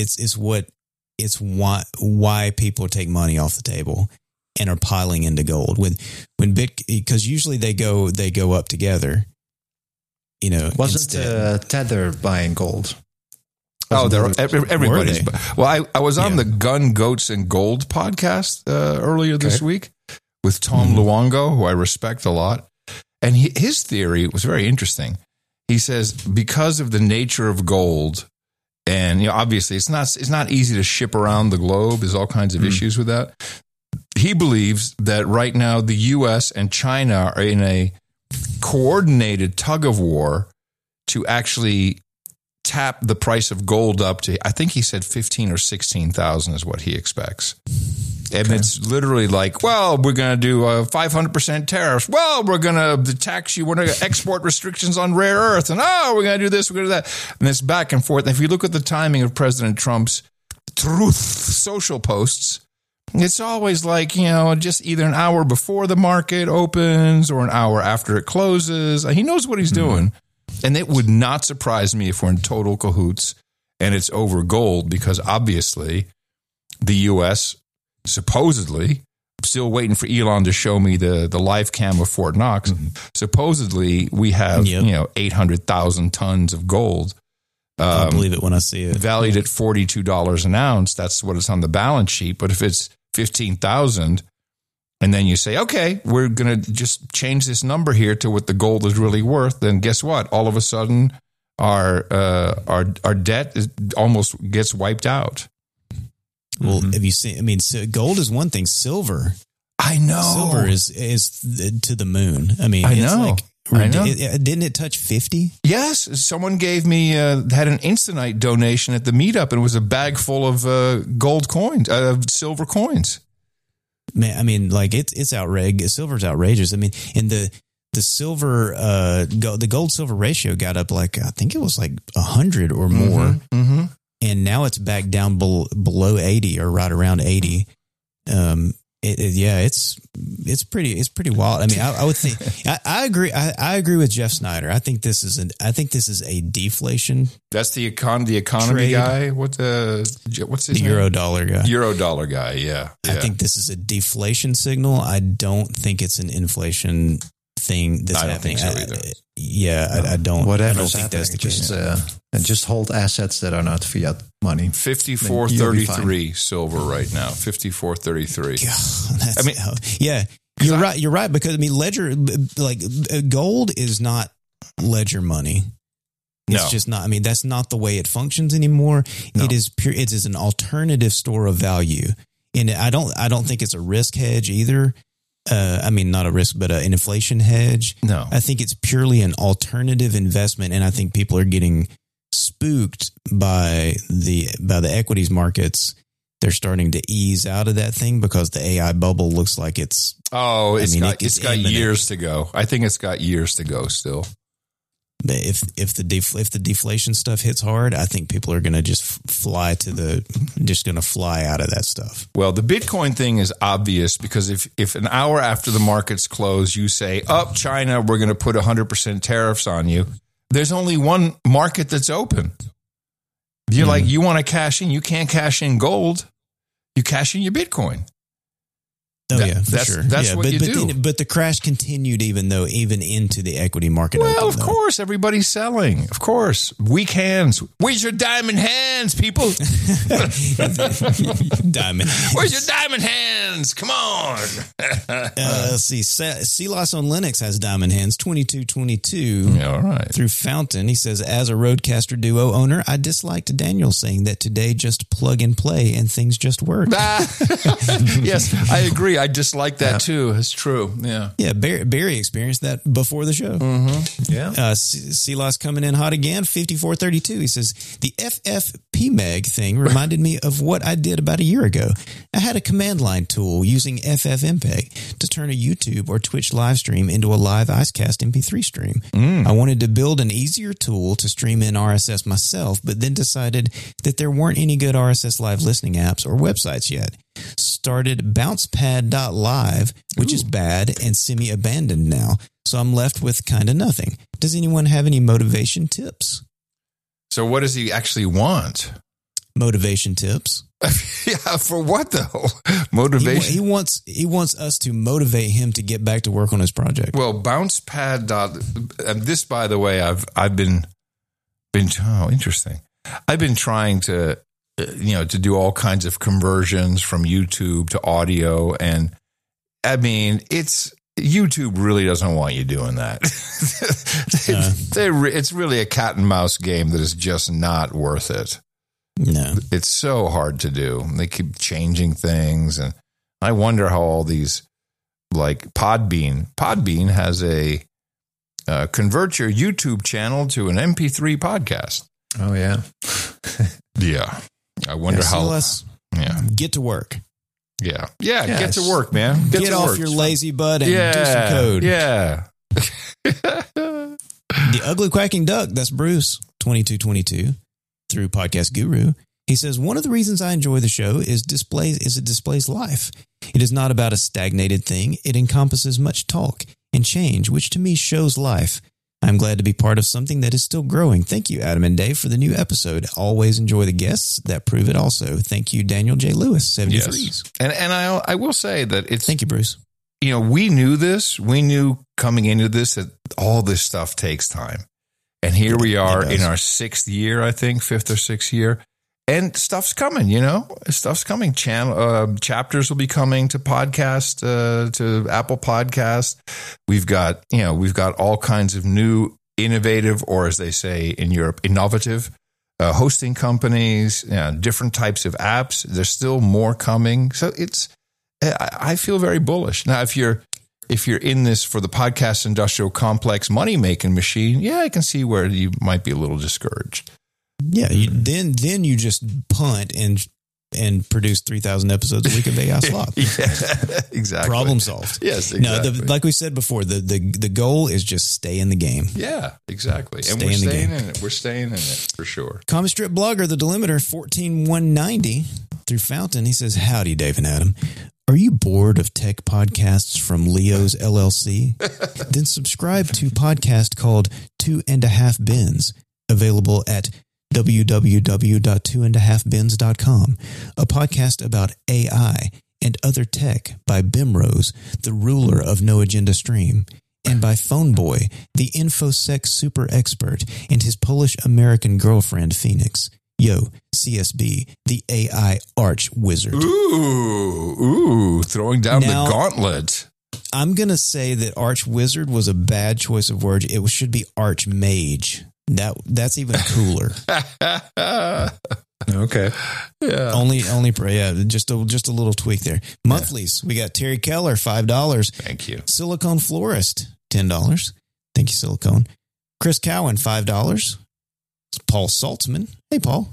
why people take money off the table and are piling into gold because usually they go up together. Wasn't Tether buying gold? Everybody's. Well, I was on the Gun, Goats, and Gold podcast earlier this week with Tom Luongo, who I respect a lot. And his theory was very interesting. He says, because of the nature of gold, and obviously it's not easy to ship around the globe. There's all kinds of issues with that. He believes that right now the U.S. and China are in a coordinated tug of war to actually tap the price of gold up to, I think he said 15 or 16,000 is what he expects. And it's literally like, well, we're going to do 500% tariffs. Well, we're going to tax you. We're going to export restrictions on rare earth. And we're going to do this, we're going to do that. And it's back and forth. And if you look at the timing of President Trump's Truth social posts, it's always like, just either an hour before the market opens or an hour after it closes. He knows what he's doing. And it would not surprise me if we're in total cahoots and it's over gold, because obviously the U.S. supposedly, still waiting for Elon to show me the live cam of Fort Knox. Supposedly we have 800,000 tons of gold. I'll believe it when I see it. Valued at $42 an ounce. That's what it's on the balance sheet. But if it's 15,000, and then you say, okay, we're going to just change this number here to what the gold is really worth, then guess what? All of a sudden, our debt almost gets wiped out. Well, have you seen? I mean, gold is one thing. Silver, I know. Silver is to the moon. I mean, I it's know. I know. Didn't it touch 50? Yes. Someone gave me, had an Instanite donation at the meetup, and it was a bag full of gold coins, silver coins. Man, I mean, like it's outrageous. Silver's outrageous. I mean, and the silver, the gold silver ratio got up like, I think it was like 100 or more. Mm-hmm. And now it's back down below 80 or right around 80. It's pretty wild. I mean, I would think, I agree. I agree with Jeff Snyder. I think this is a deflation. That's the economy trade. Guy. What's his name? Eurodollar guy. Eurodollar guy. Yeah. I think this is a deflation signal. I don't think it's an inflation thing that's happening. I don't think so either. I don't. Whatever. I don't think that's the case. And just hold assets that are not fiat money. 54.33 silver right now. 54.33. I mean, you're right. You're right, because I mean, ledger, like gold is not ledger money. It's just not. I mean, that's not the way it functions anymore. No. It is pure. It is an alternative store of value. And I don't think it's a risk hedge either. I mean, not a risk, but an inflation hedge. No. I think it's purely an alternative investment. And I think people are getting spooked by the equities markets. They're starting to ease out of that thing because the AI bubble looks like it's. Oh, it's got imminent. years to go. I think it's got years to go still. But if the deflation stuff hits hard, I think people are going to just fly out of that stuff. Well, the Bitcoin thing is obvious because if an hour after the markets close, you say, "Up, China, we're going to put 100% tariffs on you," there's only one market that's open. You're like, you want to cash in, you can't cash in gold. You cash in your Bitcoin. Oh, for sure. That's what you do. But the crash continued even into the equity market. Well, of course, everybody's selling. Of course. Weak hands. Where's your diamond hands, people? Diamond. Where's your diamond hands? Come on. Let's see. Silas on Linux has diamond hands, 2222. Yeah, all right. Through Fountain. He says, as a Rodecaster Duo owner, I disliked Daniel saying that today just plug and play and things just work. Yes, I agree. I dislike that too. It's true. Yeah. Yeah. Barry experienced that before the show. Mm-hmm. Yeah. Silas coming in hot again, 5432. He says, the FFPMEG thing reminded me of what I did about a year ago. I had a command line tool using FFmpeg to turn a YouTube or Twitch live stream into a live Icecast MP3 stream. I wanted to build an easier tool to stream in RSS myself, but then decided that there weren't any good RSS live listening apps or websites yet. Started bouncepad.live, which is bad and semi-abandoned now. So I'm left with kind of nothing. Does anyone have any motivation tips? So what does he actually want? Motivation tips. Yeah, for what though? Motivation. He wants us to motivate him to get back to work on his project. Well, bouncepad. This, by the way, I've been interesting. I've been trying to to do all kinds of conversions from YouTube to audio, and I mean YouTube really doesn't want you doing that. It's really a cat and mouse game that is just not worth it. No, it's so hard to do. They keep changing things, and I wonder how all these, like Podbean has a convert your YouTube channel to an MP3 podcast. Oh yeah, yeah. I wonder how. Get to work. Yeah. Get to work, man. Get off your lazy butt and do some code. Yeah. The Ugly Quacking Duck. That's Bruce 2222 through Podcast Guru. He says, one of the reasons I enjoy the show is it displays life. It is not about a stagnated thing. It encompasses much talk and change, which to me shows life. I'm glad to be part of something that is still growing. Thank you, Adam and Dave, for the new episode. Always enjoy the guests that prove it also. Thank you, Daniel J. Lewis, 73s. Yes. And I will say that it's... Thank you, Bruce. We knew this. We knew coming into this that all this stuff takes time. And here we are in our 5th or 6th year. And stuff's coming, stuff's coming. Chapters will be coming to podcast, to Apple Podcast. We've got all kinds of new, innovative, or as they say in Europe, innovative hosting companies, different types of apps. There's still more coming. So I feel very bullish. Now, if you're in this for the podcast industrial complex money making machine, I can see where you might be a little discouraged. Yeah, then you just punt and produce 3,000 episodes a week of AI Slop. Yeah, exactly. Problem solved. Yes, exactly. No, like we said before, the goal is just stay in the game. Yeah, exactly. And we're staying in it. We're staying in it for sure. Comic Strip Blogger, the Delimiter, 14190 through Fountain. He says, howdy, Dave and Adam. Are you bored of tech podcasts from Leo's LLC? Then subscribe to a podcast called 2.5 Bins, available at www.2.5bins.com, a podcast about AI and other tech by Bimrose, the ruler of No Agenda Stream, and by Phoneboy, the InfoSec super expert, and his Polish-American girlfriend, Phoenix. Yo, CSB, the AI arch wizard. Ooh, throwing down the gauntlet. I'm going to say that arch wizard was a bad choice of words. It should be arch mage. That's even cooler. Okay. Yeah. Only, just a little tweak there. Monthlies. We got Terry Keller, $5. Thank you. Silicone Florist, $10. Thank you, Silicone. Chris Cowan, $5. Paul Saltzman. Hey, Paul,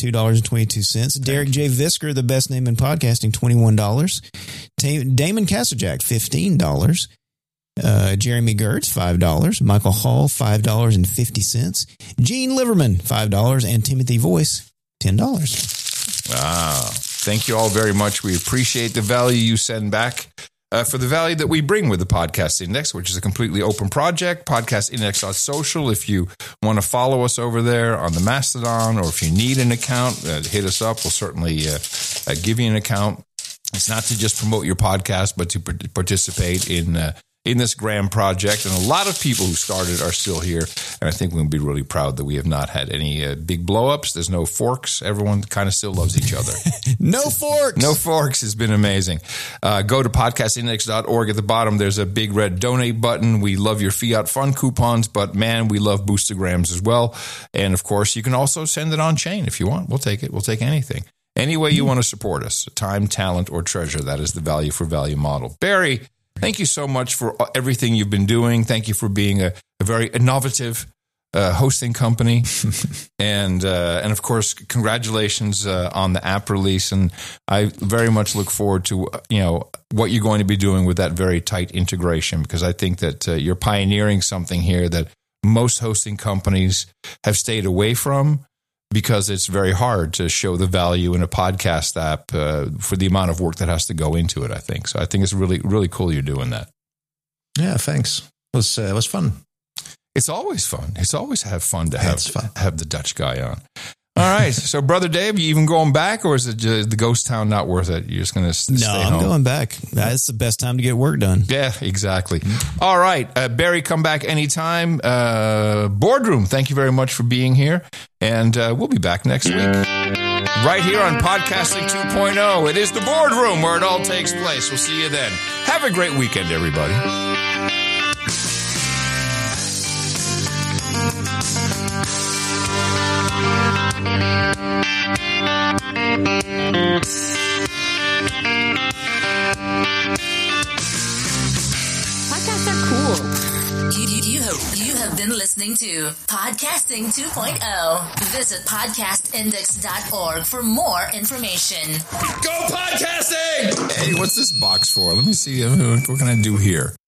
$22.22. Derek J. Visker, the best name in podcasting, $21. Damon Castlejack, $15. Jeremy Gertz, $5. Michael Hall, $5.50. Gene Liverman, $5. And Timothy Voice, $10. Wow. Thank you all very much. We appreciate the value you send back for the value that we bring with the Podcast Index, which is a completely open project, podcastindex.social. If you want to follow us over there on the Mastodon, or if you need an account, hit us up. We'll certainly give you an account. It's not to just promote your podcast, but to participate in this grand project. And a lot of people who started are still here. And I think we'll be really proud that we have not had any big blow-ups. There's no forks. Everyone kind of still loves each other. No forks. No forks has been amazing. Go to podcastindex.org. At the bottom, there's a big red donate button. We love your Fiat Fund coupons, but man, we love Boostergrams as well. And of course, you can also send it on chain if you want. We'll take it. We'll take anything. Any way you want to support us, time, talent, or treasure. That is the value for value model. Barry, thank you so much for everything you've been doing. Thank you for being a very innovative hosting company. and of course, congratulations on the app release. And I very much look forward to, what you're going to be doing with that very tight integration, because I think that you're pioneering something here that most hosting companies have stayed away from, because it's very hard to show the value in a podcast app for the amount of work that has to go into it, I think. So I think it's really, really cool you're doing that. Yeah, thanks. It was fun. It's always fun. It's always fun to have the Dutch guy on. All right. So, Brother Dave, you even going back, or is it the ghost town not worth it? You're just going to stay home? No, I'm going back. That's the best time to get work done. Yeah, exactly. All right. Barry, come back anytime. Boardroom, thank you very much for being here. And we'll be back next week. Right here on Podcasting 2.0. It is the Boardroom where it all takes place. We'll see you then. Have a great weekend, everybody. Podcasts are cool. You have been listening to Podcasting 2.0. Visit podcastindex.org for more information. Go podcasting! Hey, what's this box for? Let me see. What can I do here?